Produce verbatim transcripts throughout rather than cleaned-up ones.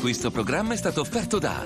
Questo programma è stato offerto da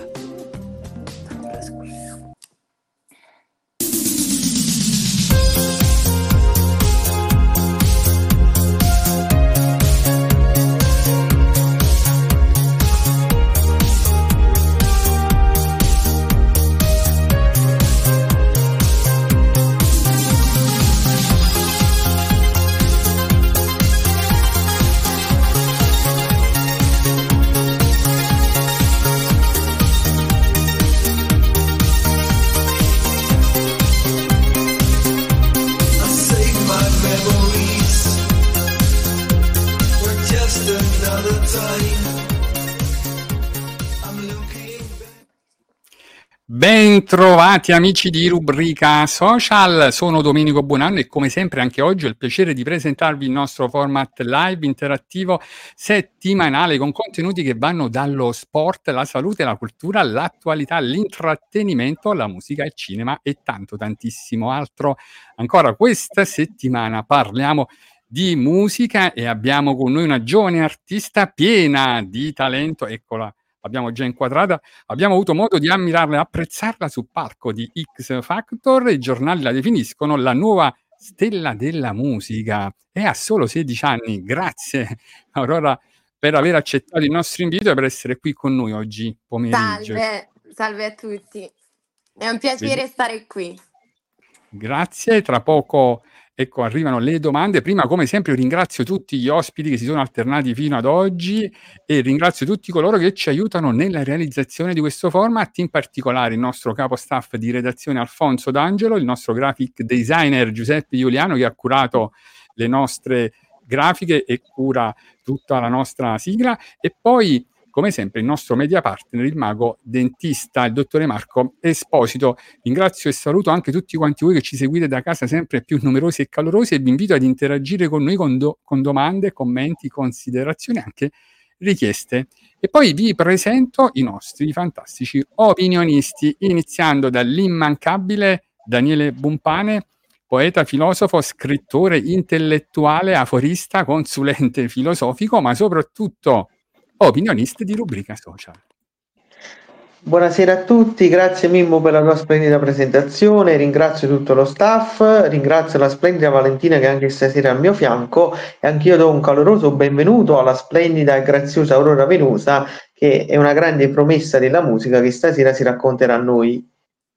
Bentrovati amici di Rubrica Social, sono Domenico Buonanno e come sempre anche oggi ho il piacere di presentarvi il nostro format live interattivo settimanale con contenuti che vanno dallo sport, la salute, la cultura, l'attualità, l'intrattenimento, la musica, il cinema e tanto tantissimo altro. Ancora questa settimana parliamo di musica e abbiamo con noi una giovane artista piena di talento, eccola. L'abbiamo già inquadrata, abbiamo avuto modo di ammirarla e apprezzarla sul palco di X Factor. I giornali la definiscono la nuova stella della musica e ha solo sedici anni. Grazie Aurora per aver accettato il nostro invito e per essere qui con noi oggi pomeriggio. Salve, salve a tutti, è un piacere Sì. stare qui. Grazie, tra poco ecco arrivano le domande. Prima come sempre io ringrazio tutti gli ospiti che si sono alternati fino ad oggi e ringrazio tutti coloro che ci aiutano nella realizzazione di questo format, in particolare il nostro capo staff di redazione Alfonso D'Angelo, il nostro graphic designer Giuseppe Giuliano che ha curato le nostre grafiche e cura tutta la nostra sigla e poi come sempre il nostro media partner, il mago dentista, il dottore Marco Esposito. Ringrazio e saluto anche tutti quanti voi che ci seguite da casa sempre più numerosi e calorosi e vi invito ad interagire con noi con, do- con domande, commenti, considerazioni, anche richieste. E poi vi presento i nostri fantastici opinionisti, iniziando dall'immancabile Daniele Bumpane, poeta, filosofo, scrittore, intellettuale, aforista, consulente filosofico, ma soprattutto opinionista di Rubrica Social. Buonasera a tutti, grazie Mimmo per la tua splendida presentazione, ringrazio tutto lo staff, ringrazio la splendida Valentina che anche stasera è al mio fianco e anch'io do un caloroso benvenuto alla splendida e graziosa Aurora Venusa che è una grande promessa della musica che stasera si racconterà a noi.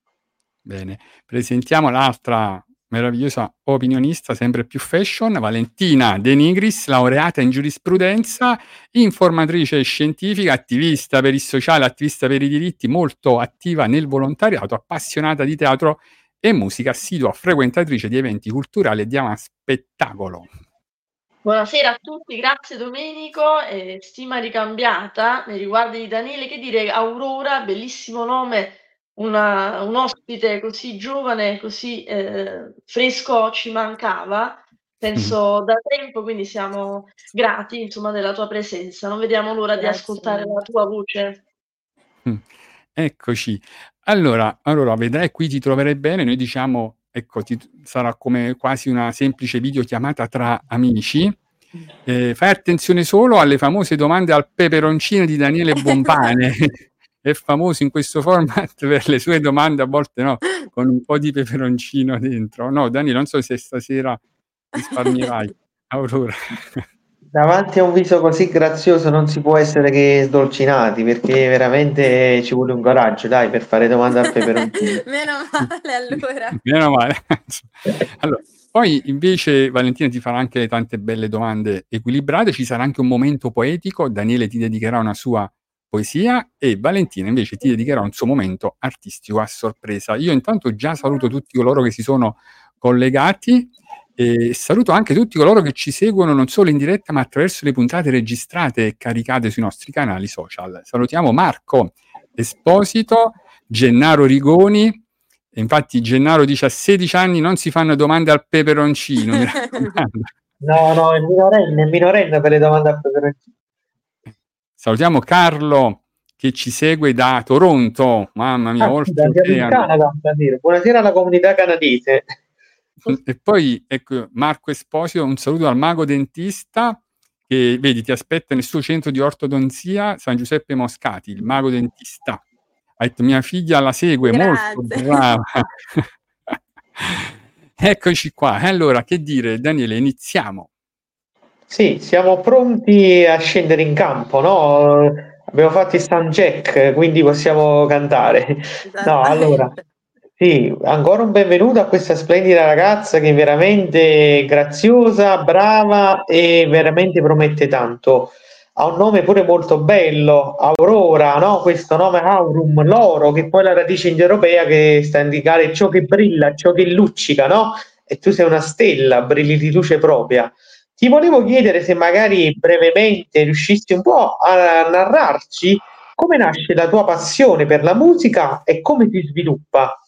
Bene, presentiamo l'altra meravigliosa opinionista, sempre più fashion, Valentina De Nigris, laureata in giurisprudenza, informatrice scientifica, attivista per il sociale, attivista per i diritti, molto attiva nel volontariato, appassionata di teatro e musica, assidua frequentatrice di eventi culturali e di ama spettacolo. Buonasera a tutti, grazie Domenico, eh, stima ricambiata nei riguardi di Daniele, che dire Aurora, bellissimo nome. Una, un ospite così giovane, così eh, fresco ci mancava, penso da tempo, quindi siamo grati insomma della tua presenza, non vediamo l'ora Grazie. di ascoltare la tua voce. Mm. Eccoci, allora, allora vedrai qui ti troverai bene, noi diciamo, ecco, ti, sarà come quasi una semplice videochiamata tra amici. Eh, fai attenzione solo alle famose domande al peperoncino di Daniele Bumpane. È famoso in questo format per le sue domande, a volte no, con un po' di peperoncino dentro. No, Dani, non so se stasera risparmierai. Aurora. Davanti a un viso così grazioso non si può essere che sdolcinati perché veramente ci vuole un coraggio, dai, per fare domande al peperoncino. Meno male allora. Meno male. Allora, poi invece Valentina ti farà anche tante belle domande equilibrate, ci sarà anche un momento poetico, Daniele ti dedicherà una sua poesia e Valentina invece ti dedicherà un suo momento artistico a sorpresa. Io intanto già saluto tutti coloro che si sono collegati e saluto anche tutti coloro che ci seguono non solo in diretta ma attraverso le puntate registrate e caricate sui nostri canali social. Salutiamo Marco Esposito, Gennaro Rigoni, e infatti Gennaro dice a sedici anni non si fanno domande al peperoncino. Mi raccomando. No, no, è minorenne, è minorenne per le domande al peperoncino. Salutiamo Carlo che ci segue da Toronto, mamma mia, Ah, oltre da, in Canada, buonasera. Buonasera alla comunità canadese. E poi ecco Marco Esposito, un saluto al mago dentista che vedi ti aspetta nel suo centro di ortodonzia San Giuseppe Moscati, il mago dentista. Ha detto: "Mia figlia la segue, molto Grazie. brava". Eccoci qua. E allora che dire, Daniele, iniziamo. Sì, siamo pronti a scendere in campo, no? Abbiamo fatto il sound check, quindi possiamo cantare. No, allora, Esattamente. sì, ancora un benvenuto a questa splendida ragazza che è veramente graziosa, brava e veramente promette tanto. Ha un nome pure molto bello, Aurora, no? Questo nome Aurum, l'oro, che poi è la radice indoeuropea che sta a indicare ciò che brilla, ciò che luccica, no? E tu sei una stella, brilli di luce propria. Ti volevo chiedere se magari brevemente riuscissi un po' a narrarci come nasce la tua passione per la musica e come si sviluppa.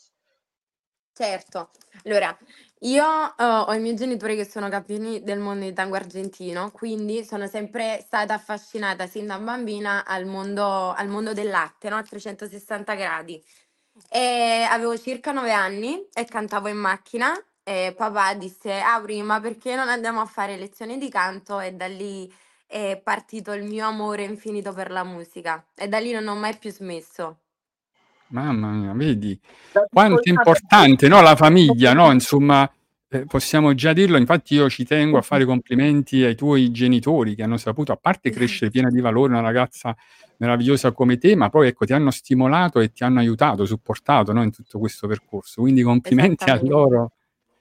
Certo. Allora, io, uhm, ho i miei genitori che sono campioni del mondo di tango argentino, quindi sono sempre stata affascinata sin da bambina al mondo al mondo del latte, no, a trecentosessanta gradi. E avevo circa nove anni e cantavo in macchina e papà disse: "Auri, ma perché non andiamo a fare lezioni di canto?" E da lì è partito il mio amore infinito per la musica e da lì non ho mai più smesso. Mamma mia, vedi Da quanto è piccolina per importante, no, la famiglia, no, insomma, ehm, possiamo già dirlo. Infatti io ci tengo a fare i complimenti ai tuoi genitori che hanno saputo, a parte crescere piena Grazie. di valori, una ragazza meravigliosa come te, ma poi ecco ti hanno stimolato e ti hanno aiutato, supportato, no, in tutto questo percorso. Quindi complimenti a Esattamente. loro.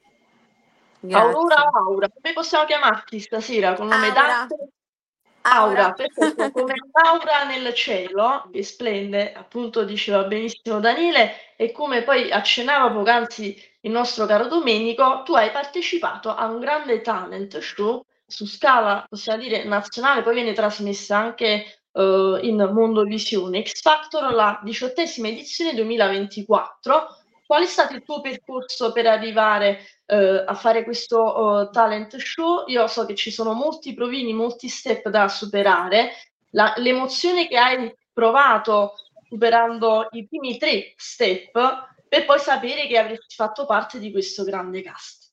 Aurora Grazie. o Aura, come possiamo chiamarti stasera? Con nome Aura. d'arte? Aura. Aura, perfetto, come l'aura nel cielo, che splende, appunto diceva benissimo Daniele, e come poi accennava poc'anzi il nostro caro Domenico, tu hai partecipato a un grande talent show su scala, possiamo dire, nazionale, poi viene trasmessa anche eh, in Mondovisione, X Factor, la diciottesima edizione duemilaventiquattro. Qual è stato il tuo percorso per arrivare eh, a fare questo uh, talent show? Io so che ci sono molti provini, molti step da superare. La- l'emozione che hai provato superando i primi tre step per poi sapere che avresti fatto parte di questo grande cast.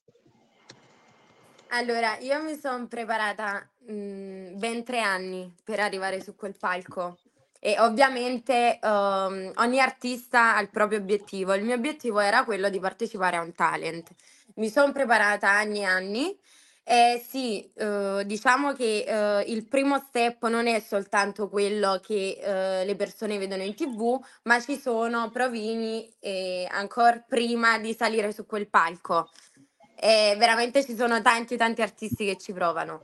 Allora, io mi son preparata, mhmm, ben tre anni per arrivare su quel palco e ovviamente, uhm, ogni artista ha il proprio obiettivo. Il mio obiettivo era quello di partecipare a un talent. Mi son preparata anni e anni e sì, uhm, diciamo che, uhm, il primo step non è soltanto quello che, uhm, le persone vedono in T V, ma ci sono provini, ehm, ancor prima di salire su quel palco. E veramente ci sono tanti, tanti artisti che ci provano.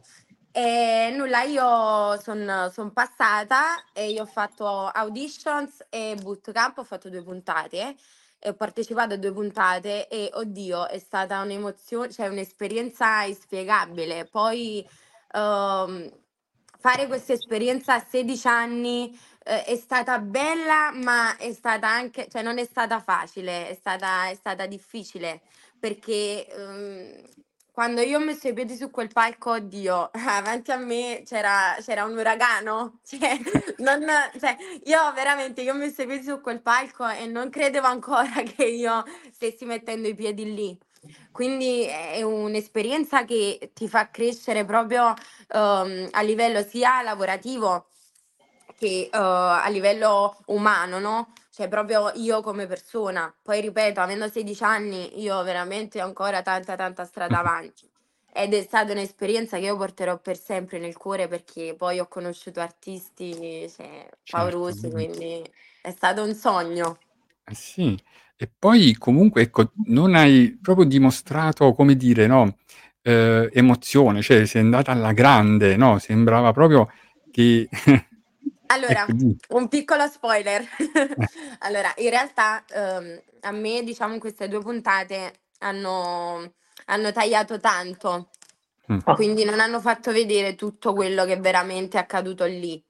E nulla, io son son passata e io ho fatto auditions e bootcamp, ho fatto due puntate e ho partecipato a due puntate e oddio, è stata un'emozio cioè un'esperienza inspiegabile. Poi, uhm, fare questa esperienza a sedici anni, uhm, è stata bella, ma è stata anche cioè non è stata facile, è stata è stata difficile perché, uhm, quando io ho messo i piedi su quel palco, oddio, avanti a me c'era c'era un uragano, cioè non cioè io veramente io ho messo i piedi su quel palco e non credevo ancora che io stessi mettendo i piedi lì. Quindi è un'esperienza che ti fa crescere proprio, uhm, a livello sia lavorativo che, uhm, a livello umano, no, cioè proprio io come persona. Poi ripeto, avendo sedici anni io veramente ho ancora tanta, tanta strada avanti. Ed è stata un'esperienza che io porterò per sempre nel cuore perché poi ho conosciuto artisti, cioè, Certo, paurosi, quindi è stato un sogno. eh sì. E poi comunque ecco, non hai proprio dimostrato, come dire, no, ehm, emozione, cioè sei andata alla grande, no, sembrava proprio che Allora, ecco di un piccolo spoiler. eh, Allora, in realtà, uhm, a me diciamo queste due puntate hanno hanno tagliato tanto, mh, Ah, quindi non hanno fatto vedere tutto quello che veramente è accaduto lì.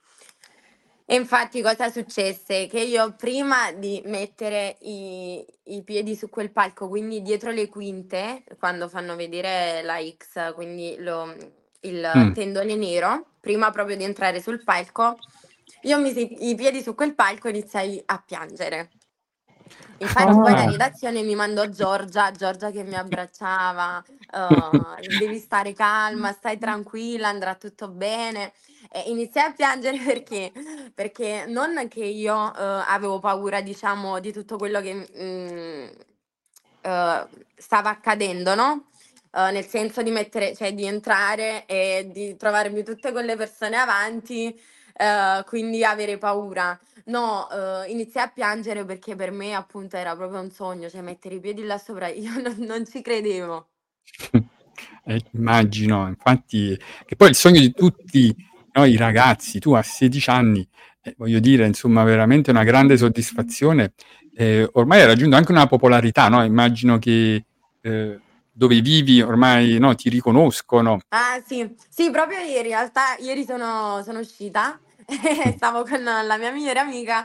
E infatti cosa successe? Che io prima di mettere i i piedi su quel palco, quindi dietro le quinte, quando fanno vedere la X, quindi lo il mh, tendone nero, prima proprio di entrare sul palco, io misi i piedi su quel palco e iniziai a piangere. Infatti poi la Ah. redazione mi mandò Giorgia, Giorgia che mi abbracciava, uhm, devi stare calma, stai tranquilla, andrà tutto bene. E iniziai a piangere perché perché non che io, uhm, avevo paura, diciamo, di tutto quello che, mhmm, uhm, stava accadendo, no, uhm, nel senso di mettere cioè di entrare e di trovarmi tutte quelle persone avanti, uhm, quindi avere paura. No, uhm, iniziai a piangere perché per me appunto era proprio un sogno, cioè mettere i piedi là sopra, io non non ci credevo. Eh, immagino, infatti che poi è il sogno di tutti noi ragazzi, tu a sedici anni, eh, voglio dire, insomma, veramente una grande soddisfazione. Ehm, ormai hai raggiunto anche una popolarità, no, immagino che, ehm, dove vivi ormai, no, ti riconoscono. Ah sì, sì proprio ieri, in realtà ieri sono sono uscita e stavo con la mia migliore amica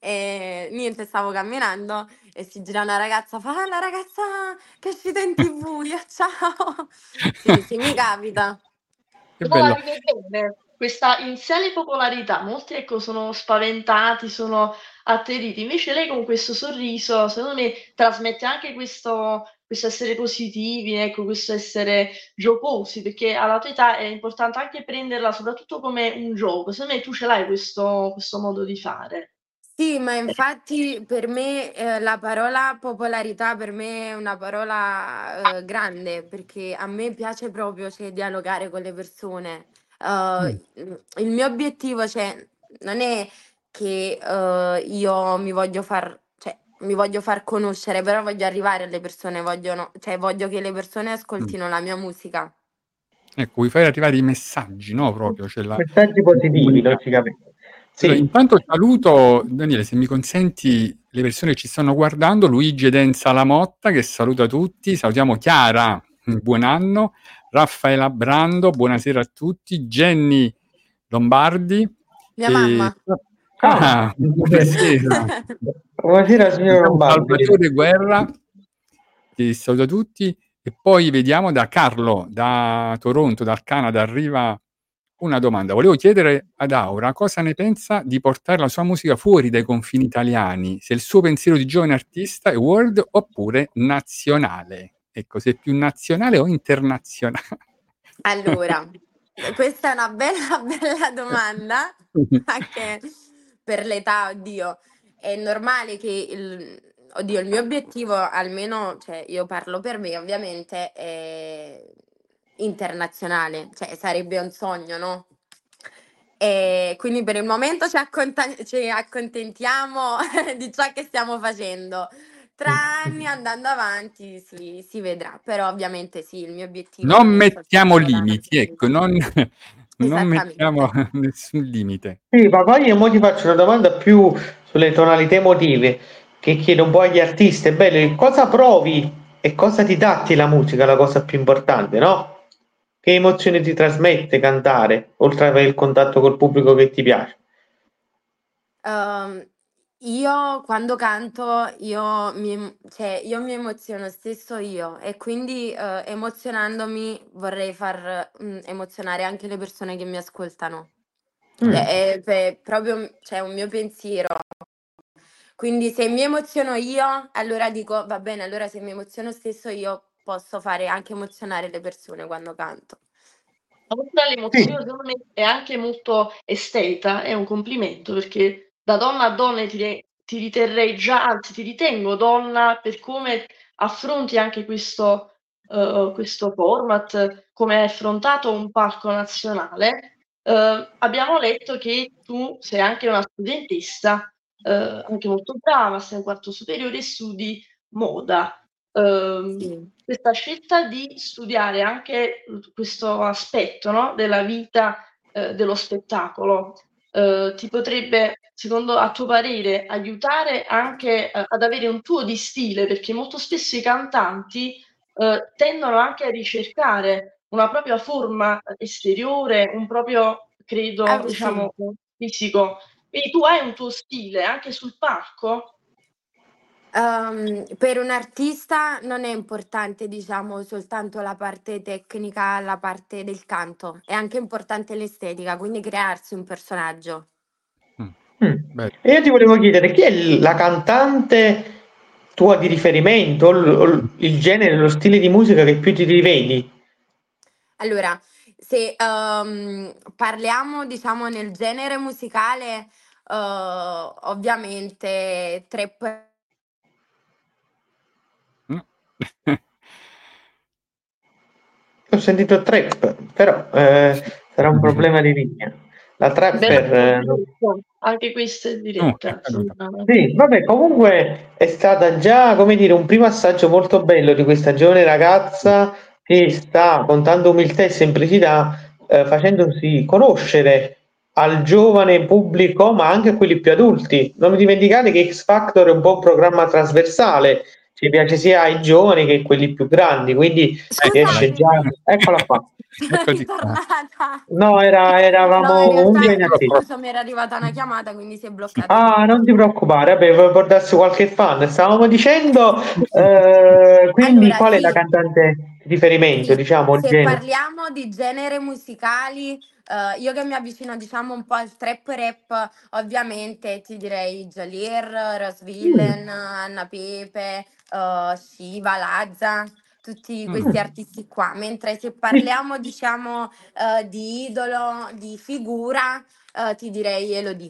e niente, stavo camminando e si gira una ragazza, fa: "Ah, la ragazza che è uscita in T V", io: "Ciao". Sì, sì, mi capita. Che Però la bello. vive bene, questa iniziale popolarità. Molti, ecco, sono spaventati, sono atterriti. Invece lei con questo sorriso, secondo me, trasmette anche questo questo essere positivi, ecco, questo essere giocosi, perché alla tua età è importante anche prenderla soprattutto come un gioco. Secondo me tu ce l'hai questo questo modo di fare. Sì, ma infatti per me, ehm, la parola popolarità per me è una parola, uhm, grande, perché a me piace proprio, cioè, dialogare con le persone. Mh. Uhm, mhmm, il mio obiettivo, cioè, non è che, uhm, io mi voglio far cioè, mi voglio far conoscere, però voglio arrivare alle persone, vogliono cioè, voglio che le persone Mh. ascoltino la mia musica. Ecco, vuoi fare arrivare i messaggi, no, proprio, cioè la Messaggi il positivi, comunica logicamente. allora Sì. intanto saluto, Daniele, se mi consenti, le persone che ci stanno guardando, Luigi Edenza Lamotta che saluta tutti, salutiamo Chiara, mhmm, buon anno, Raffaela Brando, buonasera a tutti, Jenny Lombardi, Mia e mamma. Ah. ah, buonasera. Buonasera signor Salutiamo Lombardi. Salvatore Guerra, che saluta tutti, e poi vediamo da Carlo, da Toronto, dal Canada, arriva una domanda. Volevo chiedere ad Aura cosa ne pensa di portare la sua musica fuori dai confini italiani, se il suo pensiero di giovane artista è world oppure nazionale. Ecco, se è più nazionale o internazionale. Allora, ehm, questa è una bella, bella domanda, anche per l'età, oddio. È normale che il oddio, il mio obiettivo, almeno cioè io parlo per me ovviamente, è internazionale, cioè sarebbe un sogno, no, ehm, quindi per il momento ci acconta ci accontentiamo di ciò che stiamo facendo. Tra anni, andando avanti, si si vedrà, però ovviamente sì, il mio obiettivo Non non è mettiamo soltanto la limiti, ecco, nazionalità. non non mettiamo Esattamente. nessun limite. Sì, ma poi io mo ti faccio una domanda più sulle tonalità emotive, che chiedo un po' agli artisti. È bello, cosa provi e cosa ti dà a te la musica, la cosa più importante, no? Che emozioni ti trasmette cantare, oltre ad avere il contatto col pubblico che ti piace? Uhm, io quando canto, io mi em cioè io mi emoziono stesso io e quindi, uhm, emozionandomi vorrei far, mhmm, emozionare anche le persone che mi ascoltano. Mh. Cioè è pe proprio m cioè un mio pensiero. Quindi se mi emoziono io, allora dico: "Va bene, allora se mi emoziono stesso io, posso fare anche emozionare le persone quando canto". Oltre Sì. all'emozione, secondo me è anche molto estetica, è un complimento, perché da donna a donna ti re ti riterrei già anzi ti ritengo donna per come affronti anche questo uhm, questo format, come hai affrontato un palco nazionale. Uhm, abbiamo letto che tu sei anche una studentessa, uhm, anche molto brava, sei in quarto superiore e studi moda. Uhm, Sì. questa scelta di studiare anche, mhmm, questo aspetto, no, della vita, uhm, dello spettacolo, uhm, ti potrebbe, secondo a tuo parere, aiutare anche a ad avere un tuo di stile? Perché molto spesso i cantanti, uhm, tendono anche a ricercare una propria forma, uhm, esteriore, un proprio credo, Ah, sì. diciamo, fisico. Quindi tu hai un tuo stile anche sul palco? Uhm, per un artista non è importante, diciamo, soltanto la parte tecnica, la parte del canto, è anche importante l'estetica, quindi crearsi un personaggio. Mh. Mh. Bello. E io ti volevo chiedere chi è l la cantante tua di riferimento, o l- il genere, lo stile di musica che più ti rivedi? Allora, se ehm, parliamo, diciamo, nel genere musicale, eh, ovviamente trap. Mm. Ho sentito trap, però eh, sarà un problema di linea. La Bella trapper... eh, non- diretta, anche questa è Oh, è diretta. caduta. Sì, vabbè, comunque è stata già, come dire, un primo assaggio molto bello di questa giovane ragazza che sta, con tanta umiltà e semplicità, eh, facendosi conoscere al giovane pubblico, ma anche a quelli più adulti. Non dimenticate che X Factor è un po' un programma trasversale, ci piace sia ai giovani che a quelli più grandi, quindi Eccola. riesce già... Scusatemi, Eccola qua. sono Eccoti qua. ritornata. No, era, No, in eravamo comunque in realtà, attesa. scusa, mi era arrivata una chiamata, quindi si è bloccato Ah, non tutto. ti preoccupare, vabbè, vuoi portarsi qualche fan. Stavamo dicendo, eh, quindi Allora, qual è la sì, cantante di riferimento, sì, diciamo, il se genere? parliamo di generi musicali, eh, io che mi avvicino, diciamo, un po' al trap rap, ovviamente ti direi Jalir, Rose Mm, Villain, Anna Pepe, eh, Shiva, Lazza, tutti Mm. questi mm. artisti qua. Mentre se Sì. parliamo, diciamo, eh, di idolo, di figura, eh, ti direi Elodie.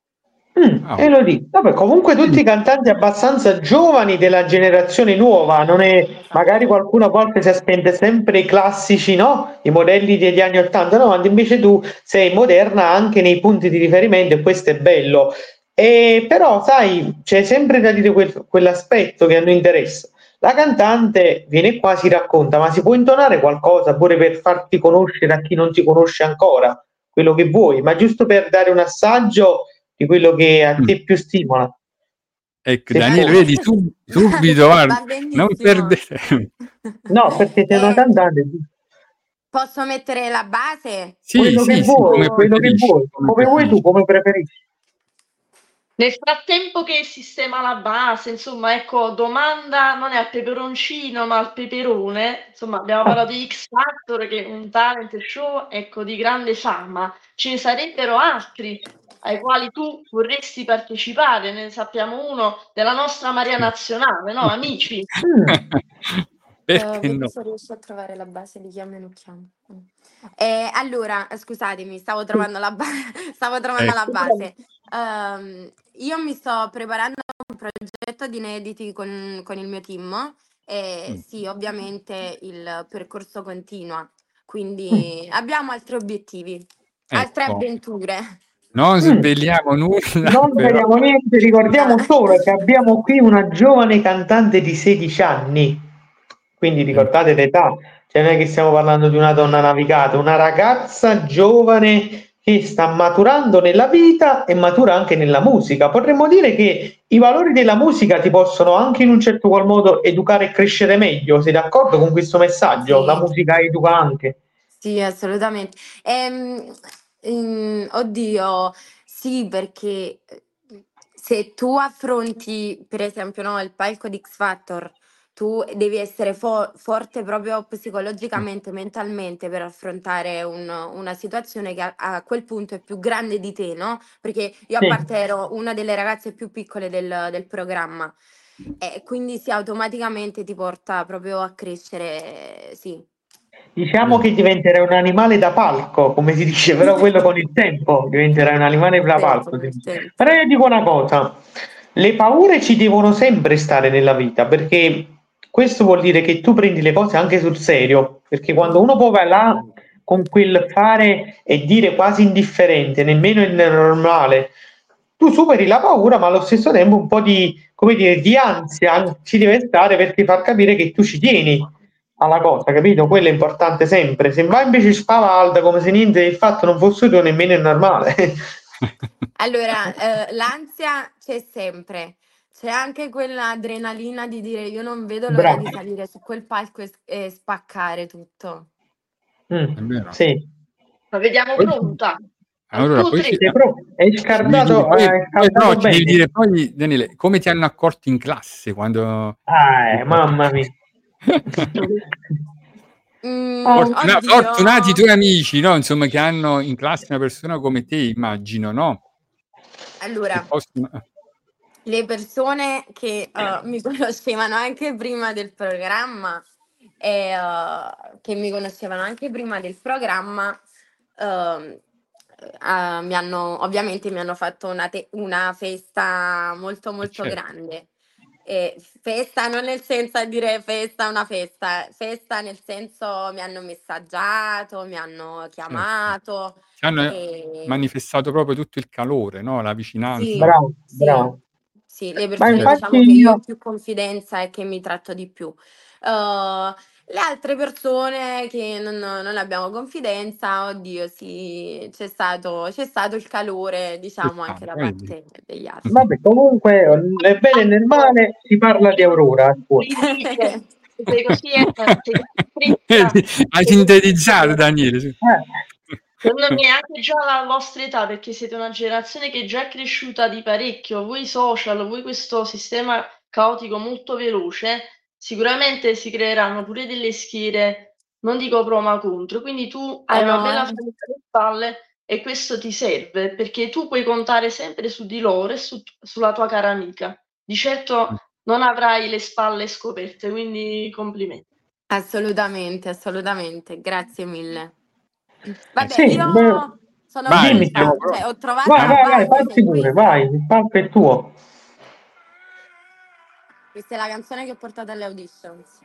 Mm, Ah, oh. Elodie. Vabbè, comunque tutti Quindi, cantanti abbastanza giovani della generazione nuova, non è, magari Esatto. qualcuno a volte si aspetta sempre i classici, no? I modelli degli anni ottanta, novanta, invece tu sei moderna anche nei punti di riferimento e questo è bello. E però, sai, c'è sempre da dire quel- quell'aspetto che a noi interessa. La cantante viene qua, si racconta, ma si può intonare qualcosa pure per farti conoscere a chi non ti conosce ancora, quello che vuoi, ma giusto per dare un assaggio di quello che a mm. te più stimola, Ecco, se Daniele, puoi. vedi, tu, subito, guarda, Va non benissimo. perdere. No, perché sei una Eh, cantante, posso mettere la base? Sì, quello che sì, sì, come vuoi, O... quello che preferisci, vuoi, come come vuoi tu, preferisci. come preferisci. Nel frattempo che sistema la base, insomma, ecco, domanda non è al peperoncino, ma al peperone. Insomma, abbiamo Ah, parlato di X Factor, che è un talent show, ecco, di grande fama. Ce ne sarebbero altri ai quali tu vorresti partecipare, ne sappiamo uno della nostra Maria Sì. Nazionale, no? Amici. mm, Eh, Perché vedi no? se riesco a trovare la base di chiamo e non chiamo. Mm. Eh, allora, scusatemi, stavo sì. trovando la, ba- stavo trovando la Ecco. base. Ehm, io mi sto preparando un progetto di inediti con, con il mio team e Mm. sì, ovviamente il percorso continua, Mm, quindi abbiamo altri obiettivi, altre Ecco, avventure. non mm. sveliamo nulla, Non però vediamo niente, No. ricordiamo solo che abbiamo qui una giovane cantante di sedici anni, quindi eh, ricordate l'età, cioè non è che stiamo parlando di una donna navigata, una ragazza giovane che sta maturando nella vita e matura anche nella musica. Potremmo dire che i valori della musica ti possono anche in un certo qual modo educare e crescere meglio. Sei d'accordo con questo messaggio? La Sì. musica educa anche. Sì, assolutamente. Ehm, mm, oddio, sì, perché eh, se tu affronti, per esempio, no, il palco di X Factor, tu devi essere fo- forte proprio psicologicamente, mentalmente per affrontare un- una situazione che a, a quel punto è più grande di te, no? Perché io a Sì. parte ero una delle ragazze più piccole del, del programma e quindi sì, automaticamente ti porta proprio a crescere, eh, sì. Diciamo vero. che diventerai un animale da palco, come si dice, però quello con il tempo diventerai un animale da Tempo, palco. si nel dice. tempo. Però io dico una cosa, le paure ci devono sempre stare nella vita, perché questo vuol dire che tu prendi le cose anche sul serio, perché quando uno poi va là con quel fare e dire quasi indifferente, nemmeno il normale, tu superi la paura, ma allo stesso tempo un po' di, come dire, di ansia ci deve stare per ti far capire che tu ci tieni alla cosa, capito? Quello è importante sempre. Se va invece spavalda come se niente del fatto non fosse tu, nemmeno è normale. Allora, eh, l'ansia c'è sempre. C'è anche quell'adrenalina di dire io non vedo l'ora Bravo. di salire su quel palco e, e spaccare tutto. Mm, È vero. sì. La vediamo Poi, pronta. Al allora, tuo poi tre. ci, Sei pro- Hai ci devi dire, scartato, poi, hai poi no, scaldato ci devi bene. dire poi, Daniele, come ti hanno accolto in classe quando... Ah, eh, mamma mia. Mm, Ah, Fortuna- oddio. fortunati i tuoi amici, no? Insomma, che hanno in classe una persona come te, immagino, no? Che Allora, possono... Le persone che uh, mi conoscevano anche prima del programma e uh, che mi conoscevano anche prima del programma uh, uh, mi hanno ovviamente mi hanno fatto una, te- una festa molto Eh, molto certo, grande. E festa non nel senso a dire festa, una festa, festa nel senso mi hanno messaggiato, mi hanno certo. chiamato Ti hanno e manifestato proprio tutto il calore, no, la vicinanza. sì, Bravo, sì, bravo. sì, le Ma persone Certo. infatti diciamo che io ho io, più confidenza e che mi tratto di più. Uh, le altre persone che non, non abbiamo confidenza, oddio, sì, c'è stato, c'è stato il calore, C'è diciamo, anche stato, da vedi? parte degli altri. vabbè, comunque, nel bene e nel male si parla di Aurora a scuola. Dice, sei così, eh, sei così fritta, Vedi? Hai sei così sintetizzato, fritta. Daniele. Sì. Eh, Secondo me anche già la vostra età, perché siete una generazione che è già cresciuta di parecchio, voi social, voi questo sistema caotico molto veloce, sicuramente si creeranno pure delle schiere, non dico pro ma contro, quindi tu Ah hai una no, bella eh. famiglia alle spalle e questo ti serve, perché tu puoi contare sempre su di loro e su- sulla tua cara amica. Di certo non avrai le spalle scoperte, quindi complimenti. Assolutamente, assolutamente, grazie mille. Eh, Vabbè, sì, io beh, sono vai, dimmi, stiamo pronta, pro- cioè ho trovato vai, la stiamo- vai, vai, base, parti se pure, questa. vai, il palco è tuo. Questa è la canzone che ho portato alle auditions.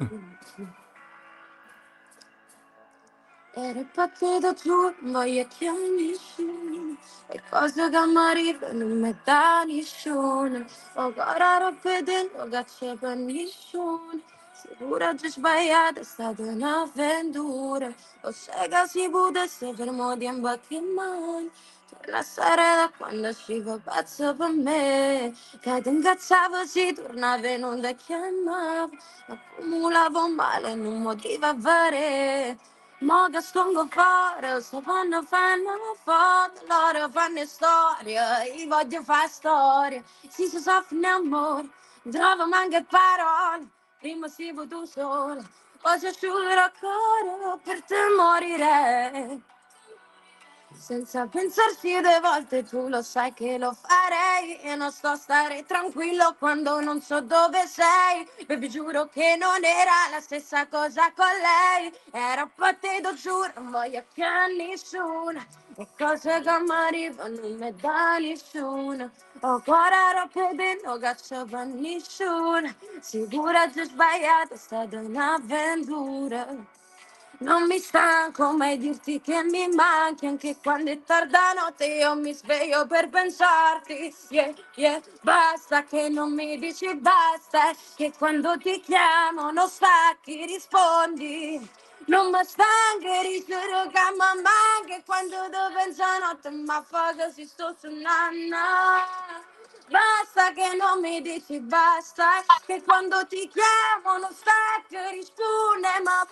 Era partito giù, voglio che nessuno, e cose che mi arrivano non mi dà nessuno, ho carato vedendo che c'è per nessuno, sicura già sbagliata, è stata un'avventura, o se che si potesse fermo di imbacchi in mano, torna da quando scivo pazzo per me, che ti incazzavo si tornava e non ti chiamavo, accumulavo male, non motivo a fare. Mo che stongo fuori, sto fanno fanno foto, loro fanno storia, io voglio fare storia, si si soffre in amore, trovo manche parole, prima si tu sola, poi si asciugherò ancora per te morire. Senza pensarci due volte, tu lo sai che lo farei e non sto a stare tranquillo quando non so dove sei. Baby, giuro che non era la stessa cosa con lei. Era partito, giuro, non voglio che a nessuno. E cose che mi arrivano non mi dà nessuno. Ho cuore pedendo, caccio per nessuno. Sicura già sbagliata, è stata un'avventura. Non mi stanco mai dirti che mi manchi, anche quando è tarda notte io mi sveglio per pensarti. Yeah, yeah, basta che non mi dici basta, che quando ti chiamo non stacchi, rispondi. Non mi stanchi, giuro che mi manchi, quando tu penso a notte ma fa così sto suonando. Basta che non mi dici basta, che quando ti chiamo non stacchi, risponde ma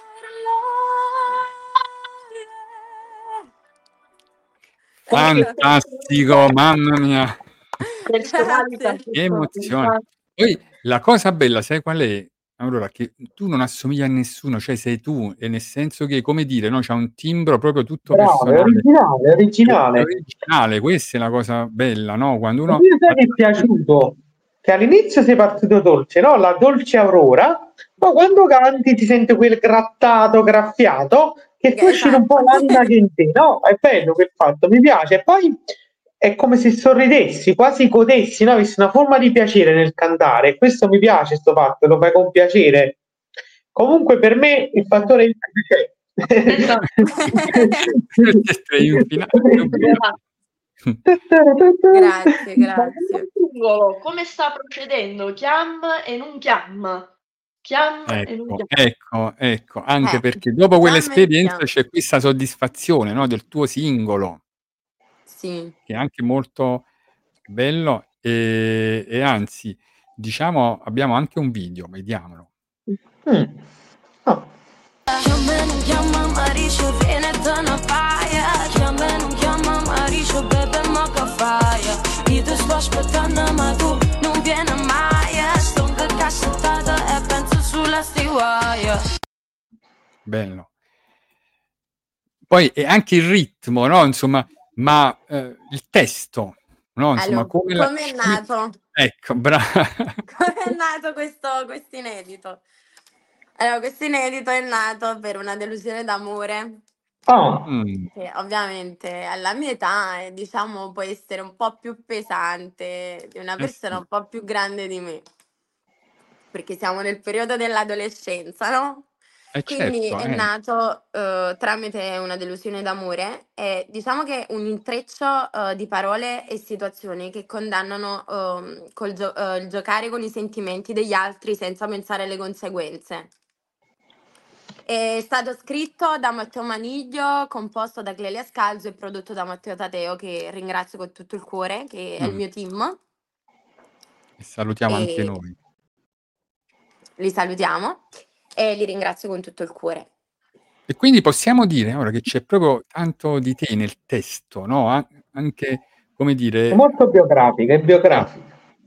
parlare. Fantastico, mamma mia, Personalità, Grazie. che emozione. Poi la cosa bella, sai qual è? Allora, che tu non assomigli a nessuno, cioè sei tu, e nel senso che, come dire, no, c'ha un timbro proprio tutto Bravo, è personale. originale, è È è originale. originale, questa è la cosa bella, no? Quando E uno quindi sai che è piaciuto? Che all'inizio sei partito dolce, no? La dolce Aurora, ma quando canti ti sente quel grattato, graffiato, che fa uscire un po' Esatto. l'anima che in te, no? È bello quel fatto, mi piace. E poi è come se sorridessi, quasi godessi, no? Avessi una forma di piacere nel cantare. E questo mi piace, sto fatto, lo fai con piacere. Comunque per me il fattore c'è. Esatto. sei in finale, subito. Grazie, Ma grazie. il singolo come sta procedendo? Chiam e non chiam. Chiam e non Ecco, chiam. ecco, ecco, anche Eh, perché dopo chiama e non quell'esperienza chiama. c'è questa soddisfazione, no, del tuo singolo, Sì. che è anche molto bello, e e anzi, diciamo, abbiamo anche un video, vediamolo. Mm. Oh. Chiama e non chiama, Mariscio viene da una paia. Chiama e non chiama, Mariscio bebe ma che fai? Io ti sto aspettando ma tu non vieni mai. Sto in cassettata e penso sulla stivaia. Bello. Poi è anche il ritmo, no, insomma, ma, ehm, il testo, No, insomma, Allora, come la come è come nato? ecco, bra Come è nato questo questo inedito? Allora, questo inedito è nato per una delusione d'amore Ah, Mh, che ovviamente alla mia età, ehm, diciamo può essere un po' più pesante di una eh persona sì, un po' più grande di me, perché siamo nel periodo dell'adolescenza, no, eh quindi certo, è eh. nato, uhm, tramite una delusione d'amore e diciamo che è un intreccio, uhm, di parole e situazioni che condannano, uhm, col gio uhm, il giocare con i sentimenti degli altri senza pensare alle conseguenze. È stato scritto da Matteo Maniglio, composto da Clelia Scalzo e prodotto da Matteo Tateo, che ringrazio con tutto il cuore, che è il Mh, mio team. e salutiamo anche E noi. li salutiamo e li ringrazio con tutto il cuore. E quindi possiamo dire ora che c'è proprio tanto di te nel testo, no, a anche, come è dire molto biografica, è eh, biografica.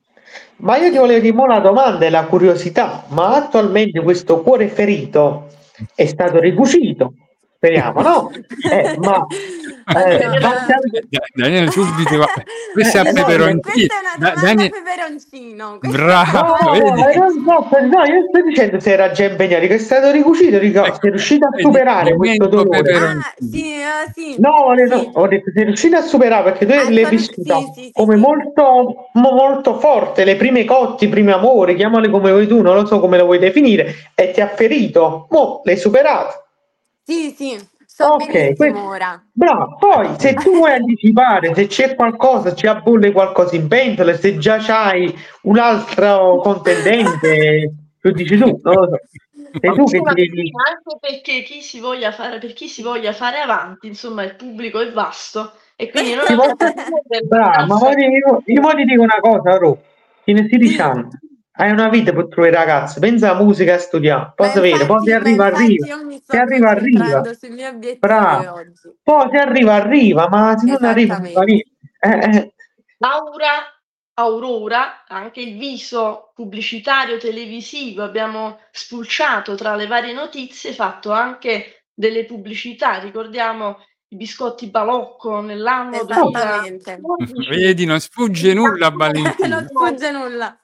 Ma io ti Sì. volevo dire mo una domanda e la curiosità, ma attualmente questo cuore ferito è stato ricucito? Speriamo, no? Eh, ma eh, va Allora sempre- Da Daniele subito va questa è a eh, eh, no, Questa io- peperonci questa è una Da domanda a Danie peperoncino, questa è una no, bravo, domanda a no, eh, vedi? non so, per- no, io sto dicendo se era già impegnato, che è stato ricucito, ricordo, Ecco, sei riuscito a vedi? superare questo Momento dolore. Ah, peperoncino. sì, uhm, sì, No, ho detto, sì. ho detto, sei riuscita a superare perché tu l'hai Assolu vissuta sì, sì, sì, come sì. molto, mo- molto forte, le prime cotti, i primi amori, chiamale come vuoi tu, non lo so come lo vuoi definire, e ti ha ferito. Mo' l'hai superato. Sì, sì, sto Ok, que- benissimo ora. bravo. Poi, se tu vuoi anticipare, se c'è qualcosa, ci abbolle qualcosa in pentola, se già c'hai un altro contendente, lo dici tu, non lo so. Sei Ma tu sì, che ma ti sì, devi... anche perché chi si voglia fare per chi si voglia fare avanti, insomma, il pubblico è vasto e quindi non Ti vo- abbiamo bisogno della Brava, ma cassa. poi io, io mo ti dico una cosa, Ro. Tieni sedici Sì, anni, hai una vita per trovare ragazze, pensa alla musica e studiare, poi ma si vede, poi se infatti ma arriva, arriva, infatti io mi se sto arriva, arriva, concentrando sui miei obiettivi bravo, oggi. poi se arriva, arriva, ma se non arriva, non fa Esattamente. niente. Eh, eh. Aura, Aurora, anche il viso pubblicitario televisivo, abbiamo spulciato tra le varie notizie, fatto anche delle pubblicità, ricordiamo i biscotti Balocco nell'anno Esattamente. duemiladodici. Vedi, non sfugge nulla a Non Valentina. sfugge nulla.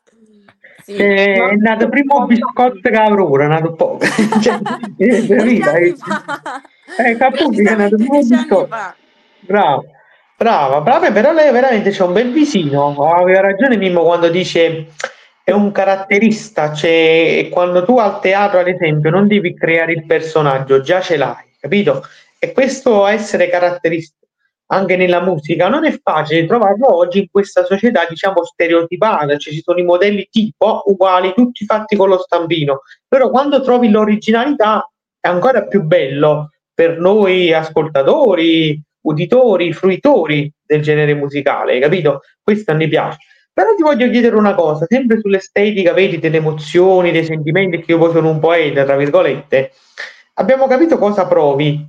Sì. Che è nato prima un biscotto che Aurora, è nato poco. Cioè, eh, dieci capito? anni Eh, fa. eh, Capugli che è nato Precisamente prima un dieci anni biscotto. fa. Bravo, brava, brava, però lei veramente c'è un bel visino. Aveva ragione Mimmo quando dice è un caratterista, cioè quando tu al teatro, ad esempio, non devi creare il personaggio, già ce l'hai, capito? E questo essere caratteristico anche nella musica non è facile trovarlo oggi in questa società, diciamo, stereotipata, cioè ci sono i modelli tipo uguali, tutti fatti con lo stampino, però quando trovi l'originalità è ancora più bello per noi ascoltatori, uditori, fruitori del genere musicale, capito? Questo mi piace. Però ti voglio chiedere una cosa, sempre sull'estetica, vedi, delle emozioni, dei sentimenti, che io poi sono un poeta, tra virgolette, abbiamo capito cosa provi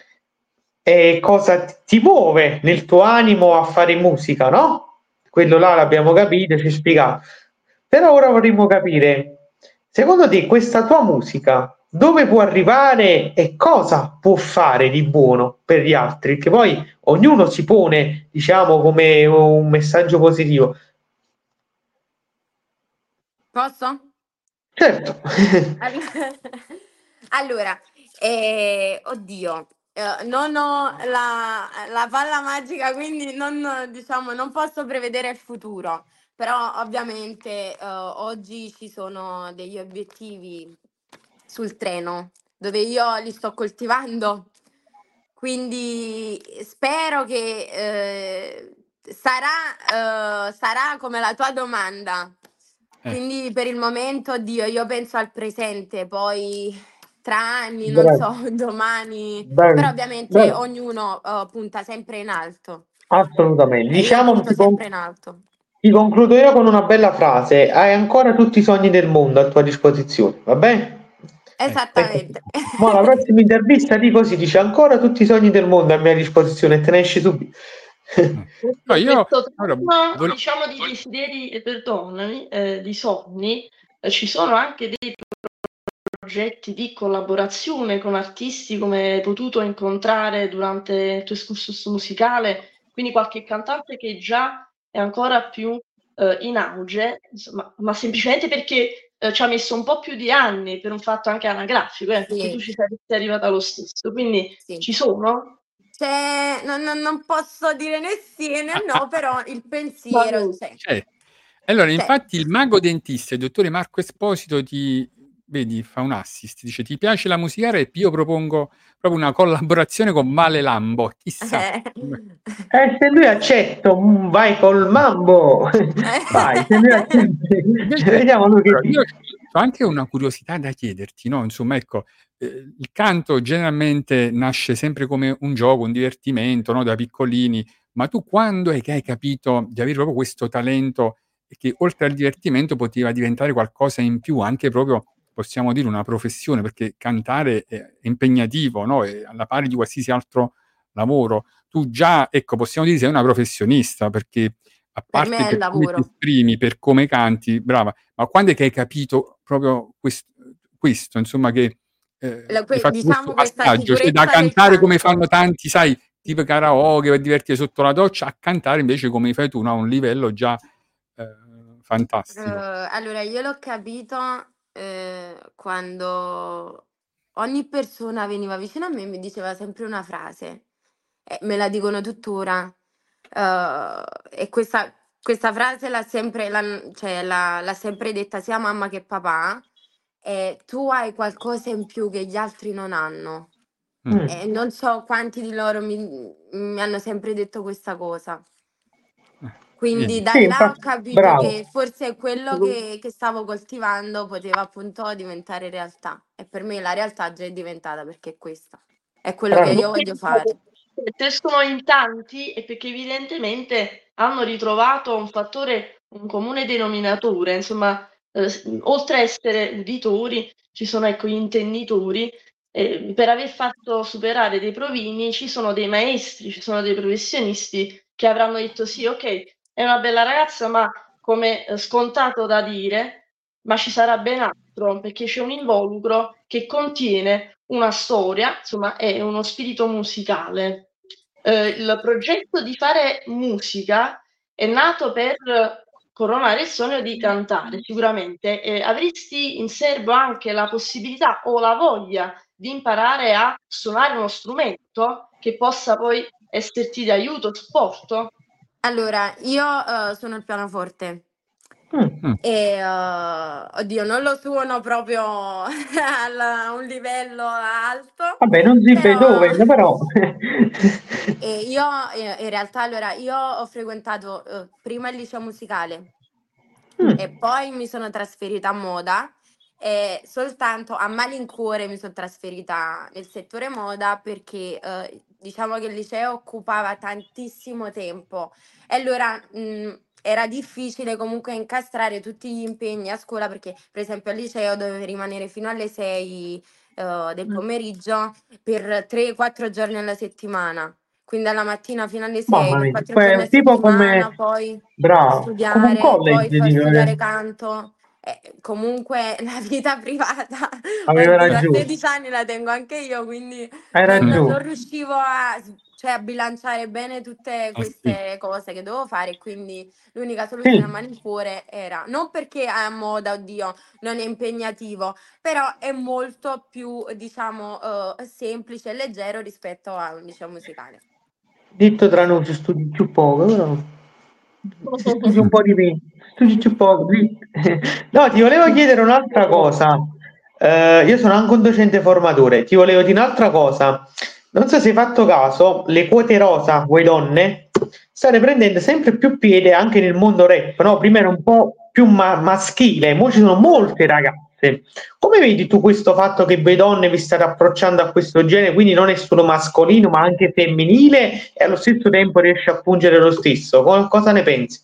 e cosa ti muove nel tuo animo a fare musica, no? Quello là l'abbiamo capito, ci hai spiegato. Però ora vorremmo capire, secondo te questa tua musica dove può arrivare e cosa può fare di buono per gli altri? Che poi ognuno si pone, diciamo, come un messaggio positivo. Posso? Certo. All allora, ehm, oddio, uhm, non ho la la palla magica, quindi non diciamo, non posso prevedere il futuro, però ovviamente, uhm, oggi ci sono degli obiettivi sul treno, dove io li sto coltivando, quindi spero che, uhm, sarà uhm, sarà come la tua domanda. Eh, Quindi per il momento, oddio, io penso al presente, poi tra anni, non Bravo, so, domani, però bravo, ovviamente bravo. ognuno, uhm, punta sempre in alto Assolutamente. e io Diciamo, punto ti, con- sempre in alto. ti concludo io con una bella frase. Hai ancora tutti i sogni del mondo a tua disposizione, va bene? ecco. Ecco. Esattamente. Ma la prossima intervista di così dice ancora tutti i sogni del mondo a mia disposizione e te ne esci subito. Mh. No, Questo io questo allora tema, vol diciamo, di desideri e perdonami, ehm, di sogni, ehm, ci sono anche dei progetti di collaborazione con artisti come hai potuto incontrare durante il tuo excursus musicale, quindi qualche cantante che già è ancora più eh, in auge, insomma, ma semplicemente perché eh, ci ha messo un po' più di anni per un fatto anche anagrafico, eh, perché tu Sì, ci sei, sei arrivata lo stesso, quindi sì. ci sono. Cioè, non, non- non posso dire né sì né Ah, no, ah, però il Va pensiero bene. c'è. c'è. Allora, C'è. infatti il mago dentista, il dottore Marco Esposito ti vedi, fa un assist, dice: "Ti piace la musica rap? Io propongo proprio una collaborazione con Male Lambo." Chissà. Eh. Eh, se lui accetto, mm, vai col mambo. Vai, se lui accetta, Invece vediamo lui che allora io dice. c'ho anche una curiosità da chiederti, no, insomma ecco, ehm, il canto generalmente nasce sempre come un gioco, un divertimento, no, da piccolini, ma tu quando è che hai capito di avere proprio questo talento e che oltre al divertimento poteva diventare qualcosa in più, anche proprio possiamo dire una professione, perché cantare è impegnativo, no, è alla pari di qualsiasi altro lavoro. Tu già, ecco, possiamo dire sei una professionista perché a Per me parte è il per come ti lavoro. esprimi, per come canti, brava, ma quando è che hai capito proprio ques questo, insomma, che, ehm, La- hai que- fatto questo diciamo questa passaggio, cioè da sicurezza del cantare come fanno canto. tanti, sai, tipo karaoke per divertirti sotto la doccia, a cantare invece come fai tu, no, a un livello già, ehm, Eh, fantastico. allora, io l'ho capito eh, quando ogni persona veniva vicino a me e mi diceva sempre una frase, e me la dicono tuttora. Eh, e questa, questa frase l'ha sempre, l'han- cioè, l'ha, l'ha sempre detta sia mamma che papà, e tu hai qualcosa in più che gli altri non hanno. Mh. Mm. E non so quanti di loro mi, mi hanno sempre detto questa cosa. Eh, Quindi vedi? da Sì, là ho infatti, capito bravo. che forse quello che, che stavo coltivando poteva appunto diventare realtà. E per me la realtà già è diventata perché è questa. È quello che io voglio fare. Se sono in tanti è perché evidentemente hanno ritrovato un fattore, un comune denominatore, insomma, eh, s- oltre a essere uditori, ci sono ecco gli intenditori, eh, per aver fatto superare dei provini ci sono dei maestri, ci sono dei professionisti che avranno detto sì, ok, è una bella ragazza, ma come eh, scontato da dire, ma ci sarà ben altro, perché c'è un involucro che contiene una storia, insomma, è uno spirito musicale. Eh, il progetto di fare musica è nato per coronare il sogno di cantare, sicuramente. Eh, avresti in serbo anche la possibilità o la voglia di imparare a suonare uno strumento che possa poi esserti di aiuto, supporto? Allora, io eh, suono il pianoforte Mm. Mh. e eh, oddio, non lo suono proprio al- a un livello alto, Vabbè, non si però Beethoven, però. e io eh, in realtà allora io ho frequentato eh, prima il liceo musicale. E Mm. poi mi sono trasferita a moda e soltanto a malincuore mi sono trasferita nel settore moda perché eh, diciamo che il liceo occupava tantissimo tempo e allora mh, era difficile comunque incastrare tutti gli impegni a scuola perché per esempio al liceo dovevo rimanere fino alle sei eh, del Mm. pomeriggio per tre quattro giorni alla settimana. Quindi dalla mattina fino alle sei Mamma per mia, quattro giorni a que- tipo settimana, come, poi bravo, come un studiare, poi college, far dico, studiare eh. canto. Eh, comunque la vita privata, Aveva oddio, a ragione, sedici anni la tengo anche io, quindi hai non, Mh. non ragione. riuscivo a, cioè, a bilanciare bene tutte Eh sì. queste cose che dovevo fare, quindi l'unica soluzione a Sì, malincuore era, non perché è a moda, oddio, non è impegnativo, però è molto più, diciamo, eh, semplice e leggero rispetto a un liceo musicale. detto tra noi, si studi più poco, però si studia un po' di meno, studi più poco. Sì. No, ti volevo chiedere un'altra cosa. Eh, io sono anche un docente formatore, ti volevo dire un'altra cosa. Non so se hai fatto caso, le quote rosa, voi donne, state prendendo sempre più piede anche nel mondo rap, no? Prima era un po' più ma- maschile, ora ci sono molte ragazze. Come vedi tu questo fatto che voi donne vi state approcciando a questo genere, quindi non è solo mascolino ma anche femminile e allo stesso tempo riesce a pungere lo stesso? Co- cosa ne pensi?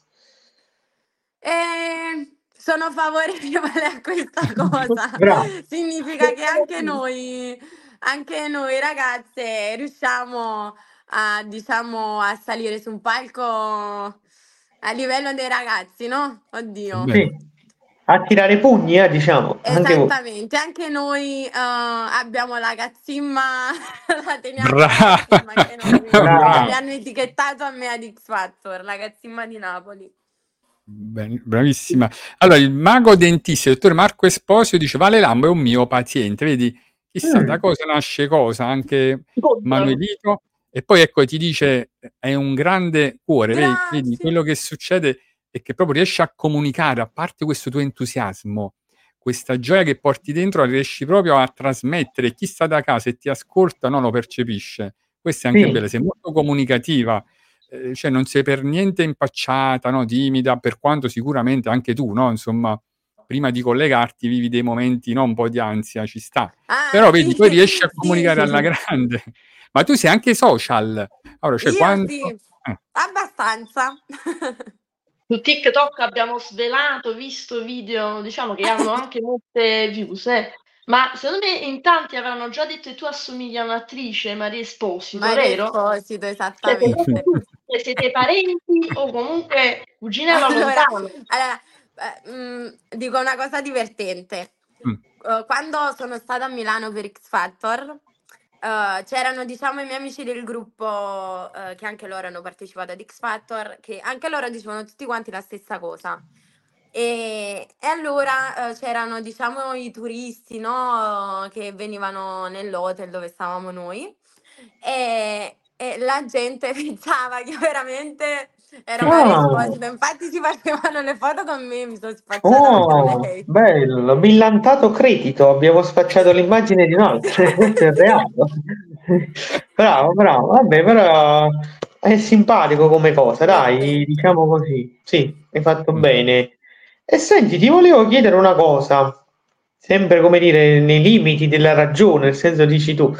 Eh, sono favorevole a questa cosa. Bravo. Significa che anche noi, anche noi ragazze riusciamo a, diciamo, a salire su un palco a livello dei ragazzi, no? È Oddio. vero. Sì, a tirare pugni, eh, diciamo, anche voi. Esattamente, anche noi uh, abbiamo la cazzimma, la teniamo la Brava, cazzimma anche noi, mi brava. hanno etichettato a me ad X Factor, la cazzimma di Napoli. Ben- bravissima. Allora, il mago dentista, il dottor Marco Esposito, dice: Vale Lambo è un mio paziente. Vedi, chissà da Mm. cosa nasce cosa, anche Conta. Manuelito. E poi ecco, ti dice: è un grande cuore. Vedi, vedi, Grazie. quello che succede è che proprio riesci a comunicare, a parte questo tuo entusiasmo, questa gioia che porti dentro, la riesci proprio a trasmettere. Chi sta da casa e ti ascolta non lo percepisce. Questo è anche Sì. bello, sei molto comunicativa. Eh, cioè non sei per niente impacciata, no, timida, per quanto sicuramente anche tu, no, insomma, prima di collegarti vivi dei momenti, no, un po' di ansia, ci sta. Ah, Però vedi, sì, poi riesci a sì. comunicare alla grande. Ma tu sei anche social. Allora, cioè Io quanto... sì, eh, abbastanza. Su TikTok abbiamo svelato, visto video, diciamo che hanno anche molte views, eh. Ma secondo me in tanti avranno già detto che tu assomigli a un'attrice, Maria Esposito, Maria vero? Esposito, Cioè, esattamente. secondo tu se siete parenti o comunque cugine alla Allora, lontana? allora, eh, mm, dico una cosa divertente. mm, Uh, quando sono stata a Milano per X Factor, uh, c'erano diciamo i miei amici del gruppo uh, che anche loro hanno partecipato ad X Factor, che anche loro dicevano tutti quanti la stessa cosa. E, e allora uh, c'erano diciamo i turisti, no, che venivano nell'hotel dove stavamo noi e, e la gente pensava che veramente ero Maria Ah, Esposito, infatti si facevano le foto con me, mi sono spacciata per oh, lei. bello, millantato credito, abbiamo spacciato l'immagine di un'altra, questo è reale. Bravo, bravo, vabbè, però è simpatico come cosa, dai, Divertente. diciamo così. Sì, hai fatto mm. bene. E senti, ti volevo chiedere una cosa, sempre come dire, nei limiti della ragione, nel senso dici tu.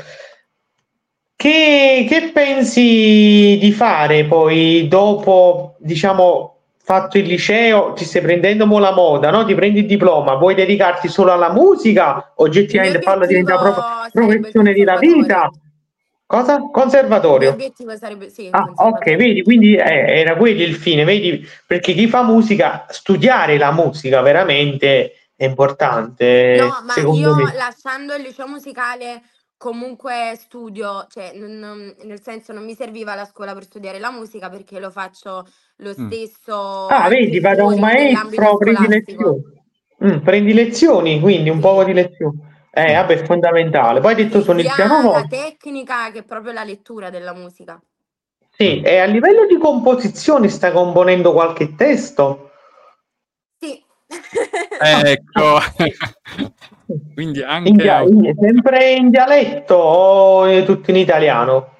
Che, che pensi di fare poi dopo, diciamo, fatto il liceo, ti stai prendendo mo la moda, no? Ti prendi il diploma, vuoi dedicarti solo alla musica, Il mio oggettivamente farlo obiettivo diventare proprio sarebbe il professione di la vita? conservatorio. Cosa? Il mio Conservatorio. obiettivo sarebbe, sì, il Ah, ok, conservatorio. vedi, quindi eh, era quello il fine, vedi, perché chi fa musica, studiare la musica veramente è importante, No, ma secondo io me. lasciando il liceo musicale comunque studio, cioè non- non- nel senso non mi serviva la scuola per studiare la musica perché lo faccio lo Mm. stesso Ah, anche vedi, va da un fuori dell'ambito maestro, prendi scolastico. lezioni. Mm, prendi lezioni, quindi un po' Sì. di lezioni. Eh, Mm. vabbè, è fondamentale. Poi hai detto Sì, sono il sia la pianoforte. tecnica che proprio la lettura della musica. Sì, Mm. e a livello di composizione stai componendo qualche testo? Sì. Ah, Ecco, ah. quindi In anche dia- auto- in- sempre in dialetto o è tutto in italiano?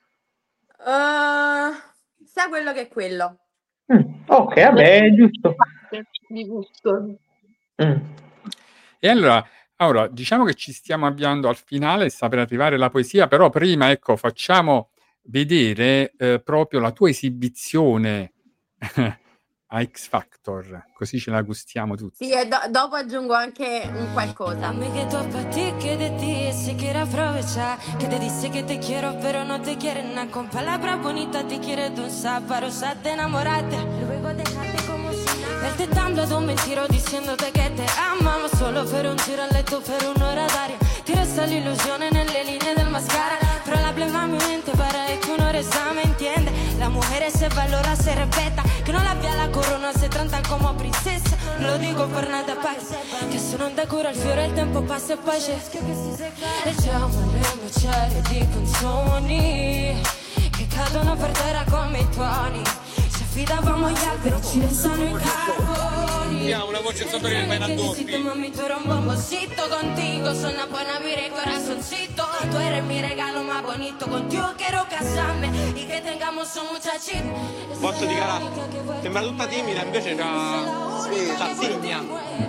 Uh, sa quello che è quello. Mm, ok, vabbè, è giusto. Di gusto. Mm. E allora, allora, diciamo che ci stiamo avviando al finale, sta per arrivare la poesia, però prima, ecco, facciamo vedere eh, proprio la tua esibizione a X Factor, così ce la gustiamo tutti. Sì, e do- dopo aggiungo anche un qualcosa. Dame que tú pa' ti que de ti se quiere aprovechar. Que te dice que te quiero pero no te quiere nada. Con palabras bonitas te quiere usar para usarte, enamorarte. Luego dejarte como si nada. Él te está hablando un mentiro diciéndote que te amamos. Solo per un tiro al letto per un'ora d'aria. Ti resta l'illusione nelle linee del mascara. Pero la plena mi mente para que uno reza me entiende. La mujer se valora, se respeta. Que no la vea la corona, se tratan como princesa. No lo dico per nada paz. Che se non te cura il fiore il tempo passa e poi c'è. Leggiamo le macerie di canzoni che cadono per terra come i tuoni. Ci affidavamo agli alberi, ci restano i carboni. Una voce sotto che fai una doppia. Mami, tu eres un bombocito contigo, suena buena vivir corazoncito. Tú eres mi regalo más bonito, contigo quiero casarme y que tengamos un muchachito. Forza di carattere. Sembra tutta timida, invece c'ha c'ha signa.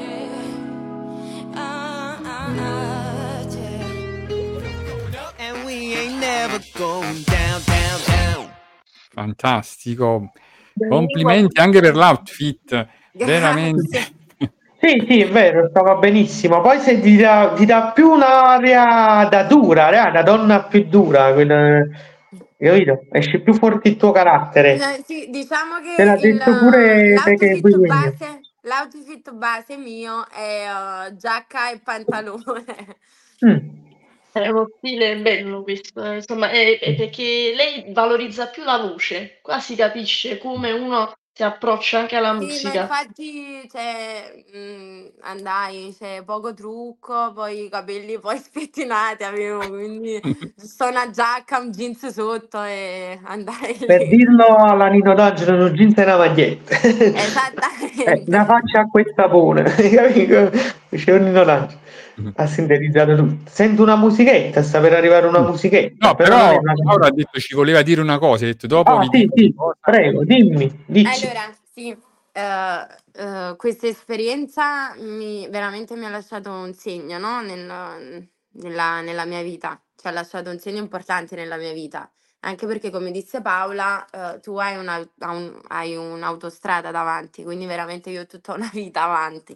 Ah, ah, ah, yeah. And we ain't never going down, down, down. Fantastico, complimenti anche per l'outfit, veramente. Grazie. Sì, sì, è vero, stava benissimo. Poi se ti dà, ti dà più un'aria da dura, eh, da donna più dura, quella, capito? Esce più forte il tuo carattere. Eh, sì, diciamo Te l'ha che il, detto pure te che l'outfit guidi io. base, l'outfit base mio è, uhm, giacca e pantalone. Mh. È uno stile bello questo, eh, insomma, è è Mh. perché lei valorizza più la voce. Qua si capisce come uno si approccia anche alla Sì, ma musica. infatti, cioè, mhmm, andai, cioè poco trucco, poi i capelli poi spettinati avevo, quindi giusto una giacca, un jeans sotto e andai Per lì. dirlo alla Nino D'Angelo, uno jeans e una maglietta. Eh, una Esattamente. faccia a questa pone, hai capito? Diceva Nino D'Angelo. Mh-mh. Ha sintetizzato tutto. Sento una musichetta, sta per arrivare una Sì. musichetta, No, però non è però una Laura ha canzone. detto ci voleva dire una cosa, hai detto: "Dopo Ah, vi sì, dico sì, una cosa". prego, dimmi, dici. Allora, sì, uhm, uhm, questa esperienza mi veramente mi ha lasciato un segno, no, nel mhmm, nella nella mia vita. Cioè ha lasciato un segno importante nella mia vita. Anche perché come disse Paola, uhm, tu hai una ha un hai un'autostrada davanti, quindi veramente io ho tutta una vita avanti.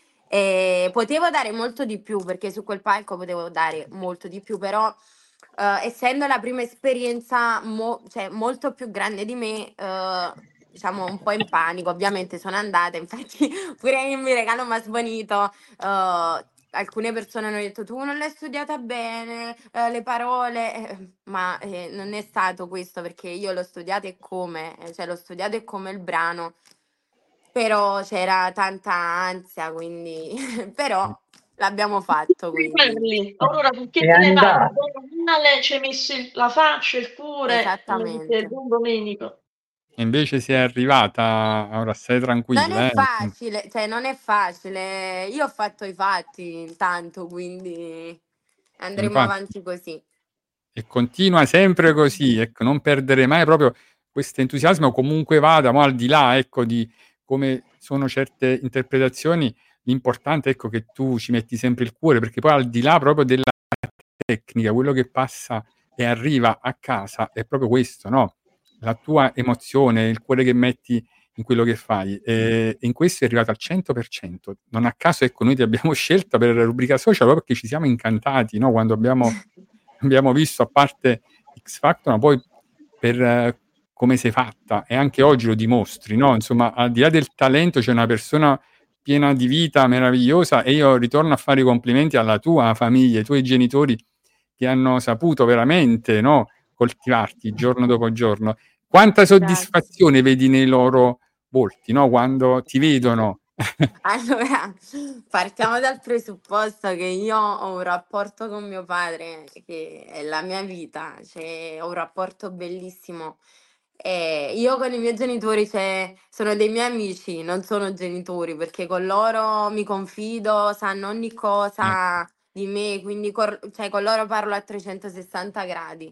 E potevo dare molto di più, perché su quel palco potevo dare molto di più, però, uhm, essendo la prima esperienza mo cioè molto più grande di me, uhm, diciamo un po' in panico, ovviamente sono andata, infatti pure il mio regalo m'ha sbonito, uhm, alcune persone hanno detto: "Tu non l'hai studiata bene, ehm, le parole", eh, ma, ehm, non è stato questo, perché io l'ho studiata eccome, ehm, cioè l'ho studiato eccome il brano, però c'era tanta ansia, quindi però l'abbiamo fatto, Ne quindi parli. Aurora, con che È te ne vai? andata. Bene o male ci hai messo il la faccia, il cuore, come dice il esattamente. buon Domenico. E invece sei arrivata, ora stai Non è tranquilla, eh. Mh. facile, cioè non è facile. Io ho fatto i fatti intanto, quindi andremo Infatti. avanti così. E continua sempre così, ecco, non perdere mai proprio questo entusiasmo comunque vada, mo' al di là, ecco, di come sono certe interpretazioni, l'importante, ecco, che tu ci metti sempre il cuore, perché poi al di là proprio della tecnica, quello che passa e arriva a casa è proprio questo, no, la tua emozione, il cuore che metti in quello che fai. Ehm, e in questo è arrivata al cento per cento. Non a caso, ecco, noi ti abbiamo scelta per la rubrica social proprio perché ci siamo incantati, no, quando abbiamo abbiamo visto, a parte X Factor, ma poi per eh, come sei fatta e anche oggi lo dimostri, no, insomma, al di là del talento c'è una persona piena di vita, meravigliosa, e io ritorno a fare i complimenti alla tua famiglia, ai tuoi genitori che hanno saputo veramente, no, coltivarti giorno dopo giorno. Quanta Grazie. soddisfazione vedi nei loro volti, no, quando ti vedono. Allora, partiamo dal presupposto che io ho un rapporto con mio padre che è la mia vita, cioè ho un rapporto bellissimo. E io con i miei genitori, cioè, sono dei miei amici, non sono genitori, perché con loro mi confido, sanno ogni Ecco. cosa di me, quindi cor- cioè, con loro parlo a trecentosessanta gradi.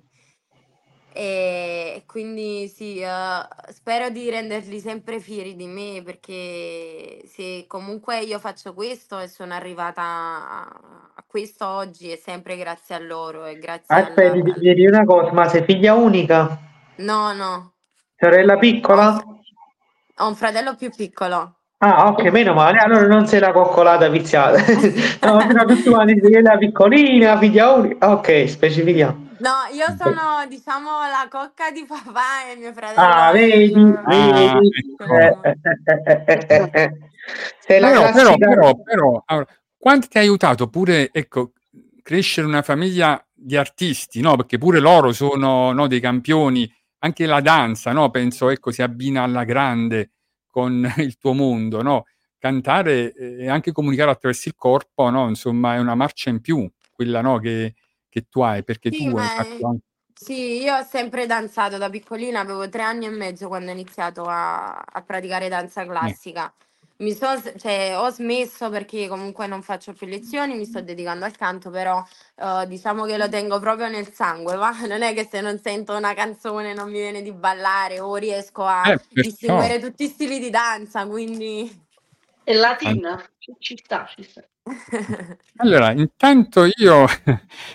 E quindi sì, uhm, spero di renderli sempre fieri di me, perché se comunque io faccio questo e sono arrivata a a questo oggi è sempre grazie a loro e grazie al Aspetta, ti al chiedi una cosa, ma sei figlia unica? no, no, Sorella ho un piccola? f ho un fratello più piccolo. Ah, ok, meno male, allora non sei la coccolata viziata. No, però tutti quanti dicono la piccolina, figlia unica. Ok, specifichiamo. No, io sono diciamo la cocca di papà e mio fratello Ah, è vedi, Ah, il vedi. Eh, ecco. quello eh, eh, eh, eh, eh, eh. Sei la Però, però, classica. però, però, allora, quanto ti ha aiutato pure, ecco, crescere una famiglia di artisti, no, perché pure loro sono, no, dei campioni, anche la danza, no, penso, ecco, si abbina alla grande con il tuo mondo, no, cantare e anche comunicare attraverso il corpo, no, insomma è una marcia in più quella, no, che che tu hai, perché Sì, tu hai ma fatto è an sì, io ho sempre danzato da piccolina, avevo tre anni e mezzo quando ho iniziato a a praticare danza eh, classica. Mi so s cioè ho smesso perché comunque non faccio più lezioni, mi sto dedicando al canto, però, uhm, diciamo che lo tengo proprio nel sangue, va, non è che se non sento una canzone non mi viene di ballare o riesco a eh, perciò distinguere tutti i stili di danza, quindi È fan latina, ci ci sta, ci sta. Allora, intanto io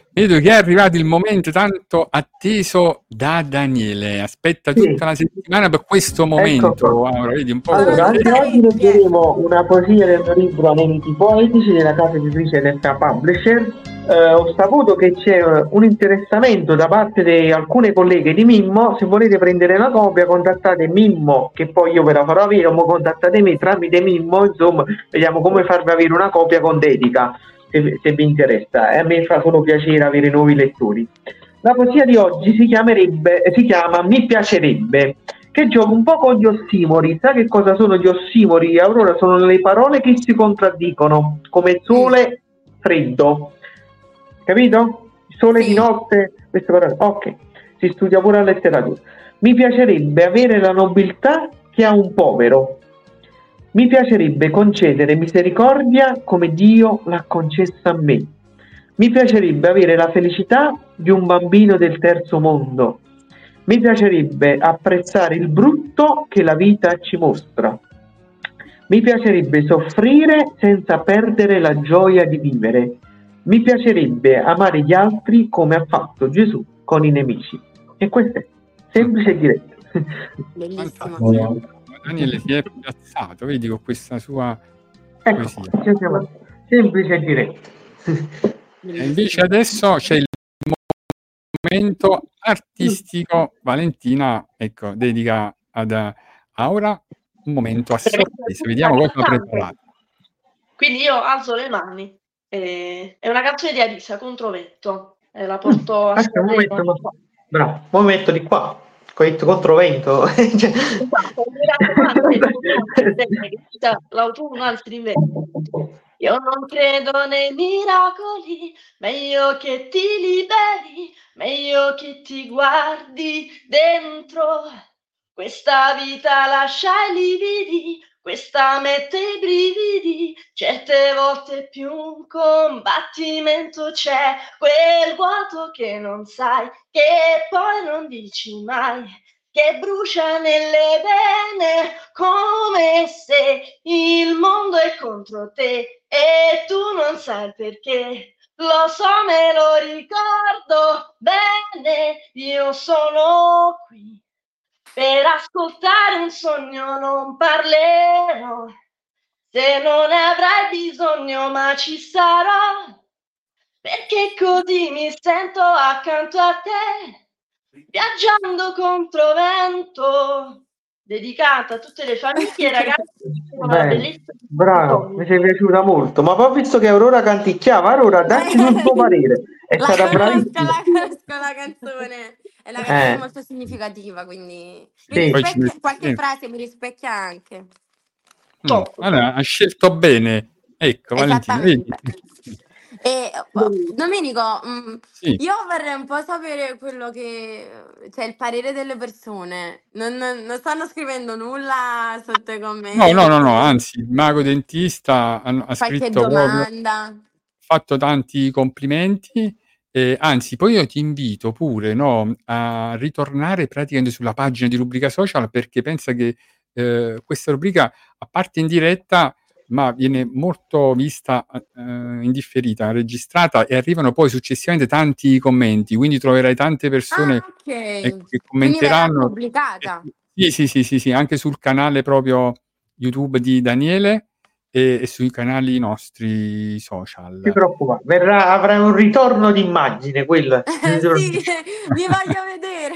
Vedo che è arrivato il momento tanto atteso da Daniele. Aspetta Sì, tutta la settimana per questo ecco momento. qua. Mauro, vedi un po' Sono Allora, come... anche tutta oggi orecchie. leggeremo una poesia del mio libro Aneliti Poetici della casa editrice Detta Publisher. Eh, ho saputo che c'è un interessamento da parte di alcune colleghe di Mimmo. Se volete prendere una copia, contattate Mimmo, che poi io ve la farò avere, o mo contattate me tramite Mimmo, insomma, vediamo come farvi avere una copia con dedica, se, se vi interessa. E a me fa solo piacere avere nuovi lettori. La poesia di oggi si chiamerebbe, si chiama Mi piacerebbe, che gioca un po' con gli ossimori. Sa che cosa sono gli ossimori? Aurora, sono le parole che si contraddicono, come Mm, sole, freddo. Capito? Sole di sì. notte, queste parole. Ok, si studia pure la letteratura. Mi piacerebbe avere la nobiltà che ha un povero. Mi piacerebbe concedere misericordia come Dio l'ha concessa a me. Mi piacerebbe avere la felicità di un bambino del terzo mondo. Mi piacerebbe apprezzare il brutto che la vita ci mostra. Mi piacerebbe soffrire senza perdere la gioia di vivere. Mi piacerebbe amare gli altri come ha fatto Gesù con i nemici. E questo è semplice e diretto. Bellissimo. Fantastico. Daniele si è piazzato, vedi, con questa sua Ecco, poesia. ci siamo. Semplice e diretto. E invece adesso c'è il momento artistico. Valentina, ecco, dedica ad uh, Aura un momento a sorpresa. Vediamo cosa ha preparato. Quindi io alzo le mani. E... È una canzone di Arisa, Controvento. E la porto a Aspetta, un momento, Sanremo. ma... bravo, un momento di qua. Coitto controvento. Cioè- Esatto, mi raccomando, che non è che sta l'autunno altri venti. Io non credo nei miracoli, meglio che ti liberi, meglio che ti guardi dentro. Questa vita lascia i lividi, questa mette i brividi, certe volte più un combattimento c'è, quel vuoto che non sai, che poi non dici mai, che brucia nelle vene, come se il mondo è contro te e tu non sai perché. Lo so, me lo ricordo bene, io sono qui per ascoltare un sogno, non parlerò, se non ne avrai bisogno, ma ci sarò, perché così mi sento accanto a te, viaggiando contro vento. Dedicata a tutte le famiglie e ragazzi, una Beh, bellissima bravo, canzone. mi sei piaciuta molto. Ma poi visto che Aurora canticchiava, Aurora, dacci il tuo parere. È La stata conosco, bravissima. la conosco la canzone. È una canzone Eh, molto significativa, quindi mi sì. Poi ci rispecchia, metti qualche dentro. frase mi rispecchia anche. Mm, Top. allora, ha scelto bene. Ecco, Valentina, vedi? Esattamente. E oh, Domenico, mm, Sì. io vorrei un po' sapere quello che, cioè il parere delle persone. Non, non- non stanno scrivendo nulla sotto i No, commenti, no, no, no, anzi, il mago dentista ha, ha qualche scritto proprio, domanda. fatto tanti complimenti. Eh, anzi, poi io ti invito pure, no, a ritornare praticamente sulla pagina di Rubrica Social, perché pensa che eh, questa rubrica, a parte in diretta, ma viene molto vista eh, in differita, registrata, e arrivano poi successivamente tanti commenti, quindi troverai tante persone, Ah, ok. ecco, che Quindi verrà commenteranno. pubblicata. Sì, sì, sì, sì, sì, anche sul canale proprio YouTube di Daniele e, e sui canali nostri Non ti social. preoccupare, verrà, avrai un ritorno d'immagine, quello. Sì, vi voglio vedere.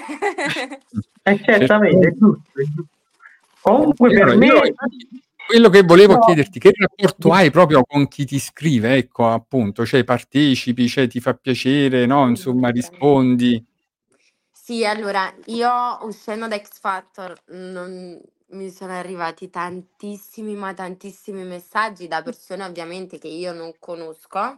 Eh, certamente, è giusto, è giusto. Comunque E per allora, io, me... quello che volevo No. chiederti, che rapporto hai proprio con chi ti scrive, ecco, appunto, cioè partecipi, cioè ti fa piacere, no? Insomma, rispondi. Sì, allora, io uscendo da X Factor non- mi sono arrivati tantissimi, ma tantissimi messaggi da persone ovviamente che io non conosco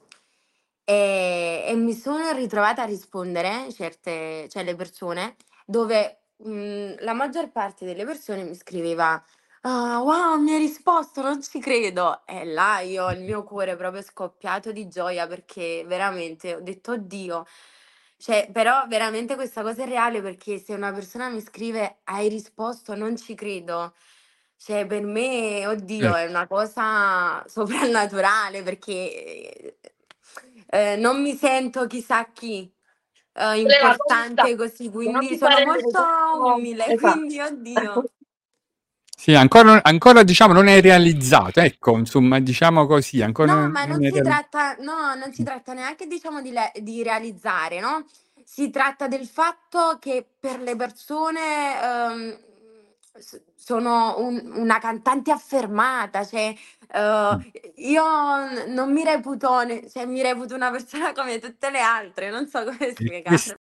e, e mi sono ritrovata a rispondere certe, cioè le persone dove mh, la maggior parte delle persone mi scriveva "Ah, wow, mi hai risposto, non ci credo". E là io, il mio cuore è proprio scoppiato di gioia perché veramente ho detto oddio. Cioè, però veramente questa cosa è reale perché se una persona mi scrive hai risposto, non ci credo. Cioè, per me, oddio, Certo. è una cosa soprannaturale perché eh, non mi sento chissà chi eh, Leva importante paura, così, non quindi ti sono fare molto vedere. umile, Esatto. quindi oddio. Sì, ancora, ancora diciamo non è realizzato, ecco, insomma, diciamo così, ancora No, non, ma non non è si realizzato. tratta, no, non si tratta neanche, diciamo, di, le- di realizzare, no? Si tratta del fatto che per le persone ehm, s- sono un- una cantante affermata, cioè eh, io n- non mi reputo, ne- cioè, mi reputo una persona come tutte le altre, non so come E spiegare. questa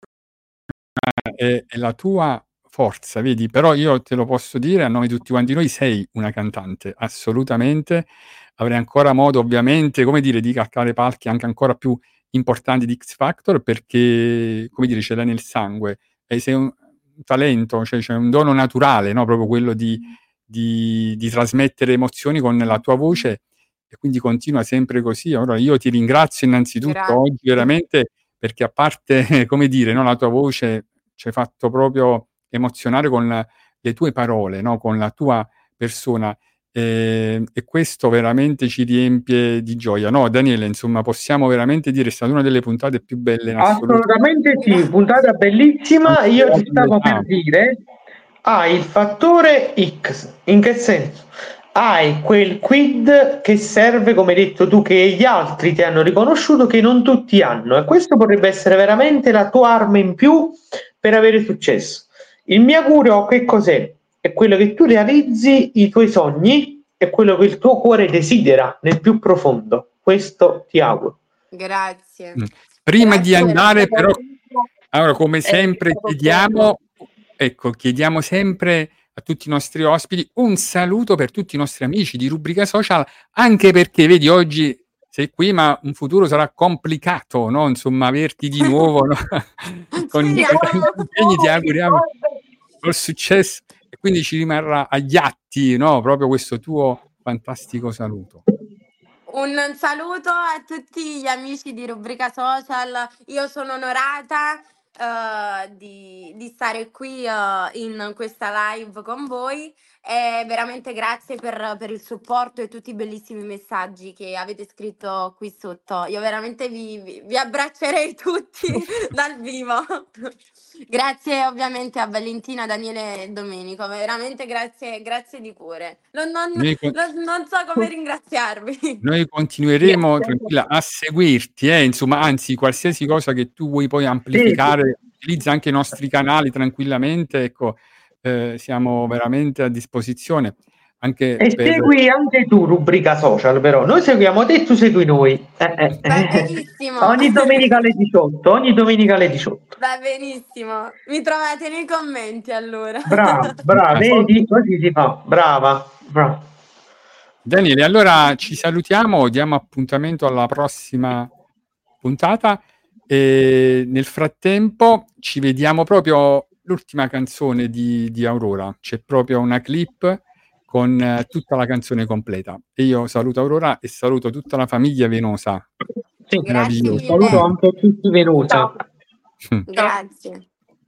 è, è la tua forza, vedi? Però io te lo posso dire a nome di tutti quanti noi, sei una cantante, assolutamente. Avrei ancora modo, ovviamente, come dire, di calcare palchi anche ancora più importanti di X Factor perché, come dire, ce l'hai nel sangue e sei un un talento, cioè c'è un dono naturale, no? Proprio quello di, di, di trasmettere emozioni con la tua voce e quindi continua sempre così. Allora io ti ringrazio innanzitutto oggi Grazie. veramente perché a parte, come dire, no, la tua voce ci hai fatto proprio emozionare con le tue parole, no, con la tua persona, ehm, e questo veramente ci riempie di gioia, no, Daniele? Insomma, possiamo veramente dire è stata una delle puntate più belle in assoluto. Assolutamente sì, Grazie. puntata bellissima. Anche Io per ti stavo per l'età. dire, hai il fattore X. In che senso? Hai quel quid che serve, come hai detto tu, che gli altri ti hanno riconosciuto, che non tutti hanno. E questo potrebbe essere veramente la tua arma in più per avere successo. Il mio augurio che cos'è? È quello che tu realizzi i tuoi sogni e quello che il tuo cuore desidera nel più profondo. Questo ti auguro. Grazie. Mh. Prima di Grazie andare veramente. però allora come È sempre stato bello. chiediamo ecco, chiediamo sempre a tutti i nostri ospiti un saluto per tutti i nostri amici di Rubrica Social, anche perché vedi oggi sei qui, ma in futuro sarà complicato, no, insomma averti di nuovo, no, con con Speriamo. tanti impegni, ti auguriamo buon successo e quindi ci rimarrà agli atti, no, proprio questo tuo fantastico saluto. Un saluto a tutti gli amici di Rubrica Social. Io sono onorata eh, di, di stare qui eh, in questa live con voi e veramente grazie per, per il supporto e tutti i bellissimi messaggi che avete scritto qui sotto. Io veramente vi, vi, vi abbraccerei tutti dal vivo. Grazie ovviamente a Valentina, Daniele e Domenico, veramente grazie, grazie di cuore. Non, non, Noi con non, non so come ringraziarvi. Noi continueremo, tranquilla, a seguirti, eh, insomma, anzi qualsiasi cosa che tu vuoi poi Sì, amplificare, utilizza anche i nostri canali tranquillamente, ecco, ehm, siamo veramente a disposizione anche e per segui anche tu Rubrica Social, però noi seguiamo te e tu segui noi. Eh, eh, Va eh. benissimo. Ogni domenica alle diciotto, ogni domenica alle diciotto. Va benissimo. Mi trovate nei commenti allora. Brava, brava, vedi? Così si fa. Brava, brava. Daniele, allora ci salutiamo, diamo appuntamento alla prossima puntata e nel frattempo ci vediamo proprio l'ultima canzone di di Aurora. C'è proprio una clip con eh, tutta la canzone completa. E io saluto Aurora e saluto tutta la famiglia Venosa. Sì, Grazie Meraviglioso. un saluto mille. anche a tutti Venusa. Mh. Grazie.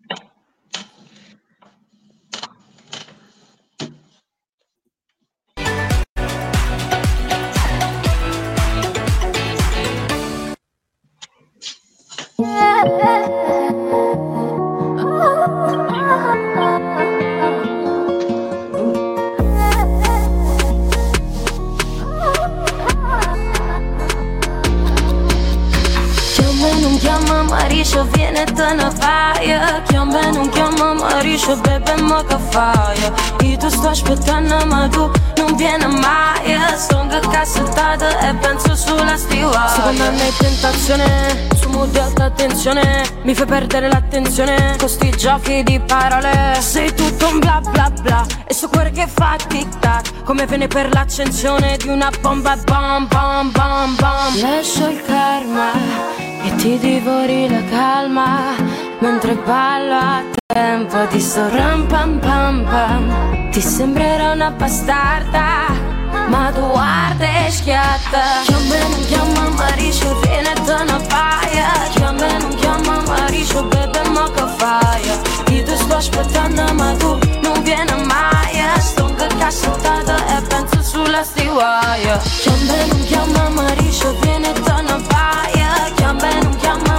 Chiama, non chiama Marisha, viene te ne vai. Chiama, non chiama Marisha, bebe, ma che fai? Io ti sto aspettando ma tu non vieni mai. Sto in cassettata e penso sulla stiva. Secondo me è tentazione, su mood alta tensione. Mi fai perdere l'attenzione con sti giochi di parole. Sei tutto un bla bla bla e so cuore che fa tic tac, come vene per l'accensione di una bomba. Bom bom bom bom. Lascio il karma e ti divori la calma mentre ballo a tempo di sto ram pam pam pam. Ti sembrerò una bastarda ma tu guarda e schiatta. Chiama, non chiama Marisha, viene te ne vai. Chiama, non chiama Marisha, bebe, ma che fai? Io ti sto aspettando ma tu non vieni mai. Sto in cassettata e penso sulla stivaia. Chiama, non chiama Marisha, viene te ne vai. Chiama,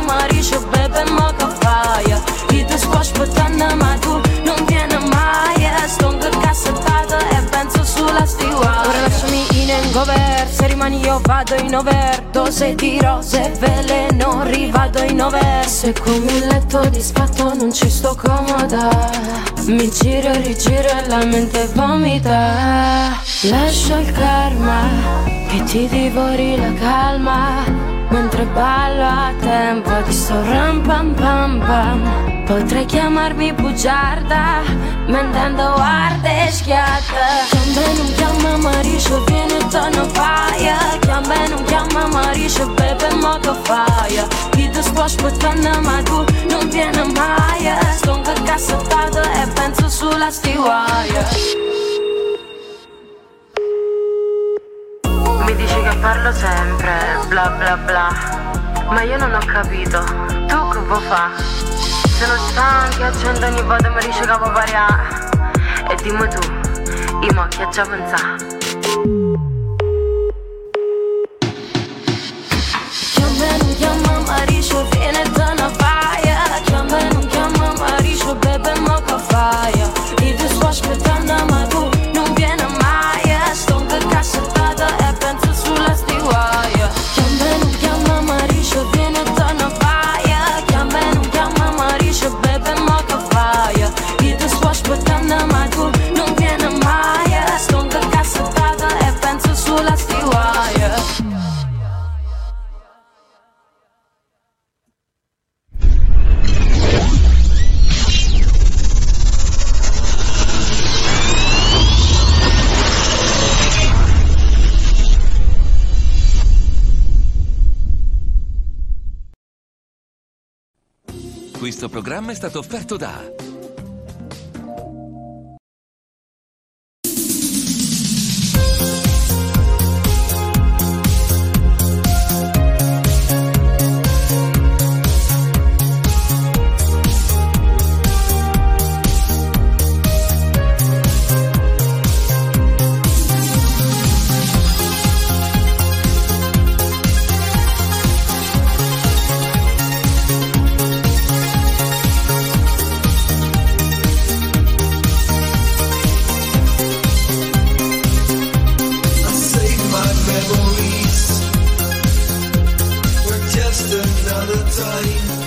ma dice bebe mo che fai? Io ti sto aspettando ma tu non vieni mai. Sto in cassettata e penso sulla steward. Ora lasciami in hangover, se rimani io vado in overdose di rose e veleno, rivado in over. Se come il letto di spatto non ci sto comoda, mi giro e rigiro e la mente vomita. Lascio il karma che ti divori la calma, mentre ballo a tempo di sto ram pam pam pam. Potrei chiamarmi bugiarda, mentendo arde e schiatta. Chiambe non chiama Mariscio, viene e torna paia. Chiambe non chiama Mariscio, bebe mo che fai? Io ti sto aspettando ma tu non vieni mai. Sto in cassettata e penso sulla steward. Mi dici che parlo sempre, bla bla bla, ma io non ho capito, tu che vuoi fa? Sono stanca, accendo ogni volta mi dice che vuoi variare. E dimmi tu, io mo che già pensa. Chiambe non chiama Mariscio, viene e torna paia. Chiambe non chiama Mariscio, bebe mo che fai? Io ti sto aspettando ma tu non vieni mai. Sto in cassettata e penso sulla steward. Chiambe non chiama Mariscio, viene e torna paia. Chiambe non chiama Mariscio, bebe mo che fai? Io ti sto aspettando ma tu non vieni mai. Sto in cassettata e penso sulla steward. Questo programma è stato offerto da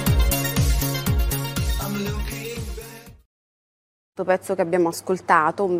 Questo pezzo che abbiamo ascoltato, un